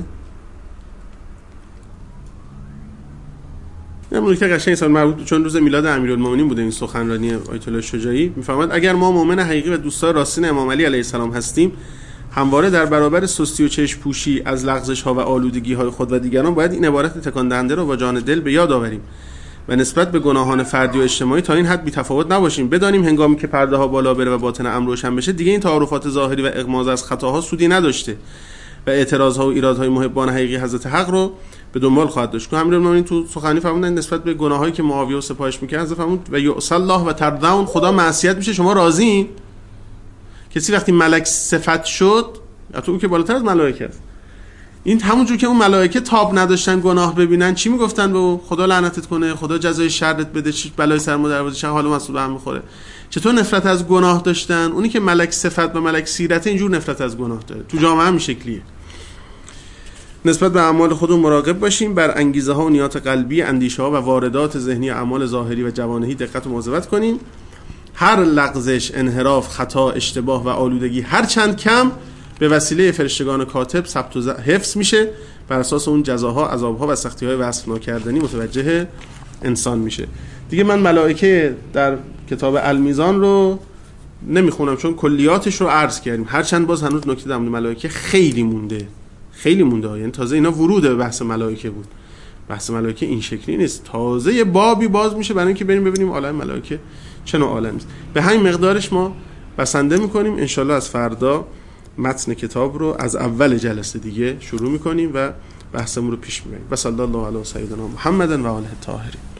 این نکته قشنگ سال مربوط، چون روز میلاد امیرالمومنین بوده این سخنرانی آیت الله شجاعی. میفهمد اگر ما مؤمن حقیقی و دوستای راستین امام علی علیه السلام هستیم، همواره در برابر سستی و چشم پوشی از لغزش ها و آلودگی های خود و دیگران باید این عبارت تکان دهنده رو با جان دل به یاد آوریم و نسبت به گناهان فردی و اجتماعی تا این حد بی‌تفاوت نباشیم. بدانیم هنگامی که پرده ها بالا بره و باطن امر روشن بشه، دیگه این تعارفات ظاهری و اغماض از خطاها سودی نداشته و اعتراض ها و ایراد های محبان حقیقی حضرت حق رو به دنبال خواهد داشت. که امیرالمومنین تو سخنی فرمودن نسبت به گناهایی که معاویه و سپاهش می‌کرد، حضرت فرمود و یعصی الله و ترضون، خدا معصیت میشه شما راضین. کسی وقتی ملک صفت شد، تو اون که بالاتر از ملائکه است، این همونجور که اون ملائکه تاب نداشتن گناه ببینن، چی میگفتن به او؟ خدا لعنتت کنه، خدا جزای شرت بده، چه بلای سر ما دروازه، چه حالو مسئول هم میخوره. چطور نفرت از گناه داشتن؟ اونی که ملک صفت و ملک سیرت اینجور نفرت از گناه داره. تو جامعه هم شکلیه. نسبت به اعمال خودمون مراقب باشیم، بر انگیزه ها و نیات قلبی، اندیشه ها و واردات ذهنی اعمال ظاهری و جوانحی دقت و مواظبت کنیم. هر لغزش، انحراف، خطا، اشتباه و آلودگی هر چند کم به وسیله فرشتگان کاتب ثبت و حفظ میشه، بر اساس اون جزاها، عذابها و سختی‌های وصف ناکردنی متوجه انسان میشه. دیگه من ملائکه در کتاب المیزان رو نمیخونم چون کلیاتش رو عرض کردیم، هرچند باز هنوز نکته در مورد ملائکه خیلی مونده، یعنی تازه اینا ورود به بحث ملائکه بود. بحث ملائکه این شکلی نیست، تازه یه بابی باز میشه برای اینکه بریم ببینیم عالم ملائکه چه نوع عالمی است. به همین مقدارش ما بسنده میکنیم. انشالله از فردا متن کتاب رو از اول جلسه دیگه شروع میکنیم و بحثمون رو پیش میبریم. و صلی الله علی سیدنا محمد و آله الطاهرین.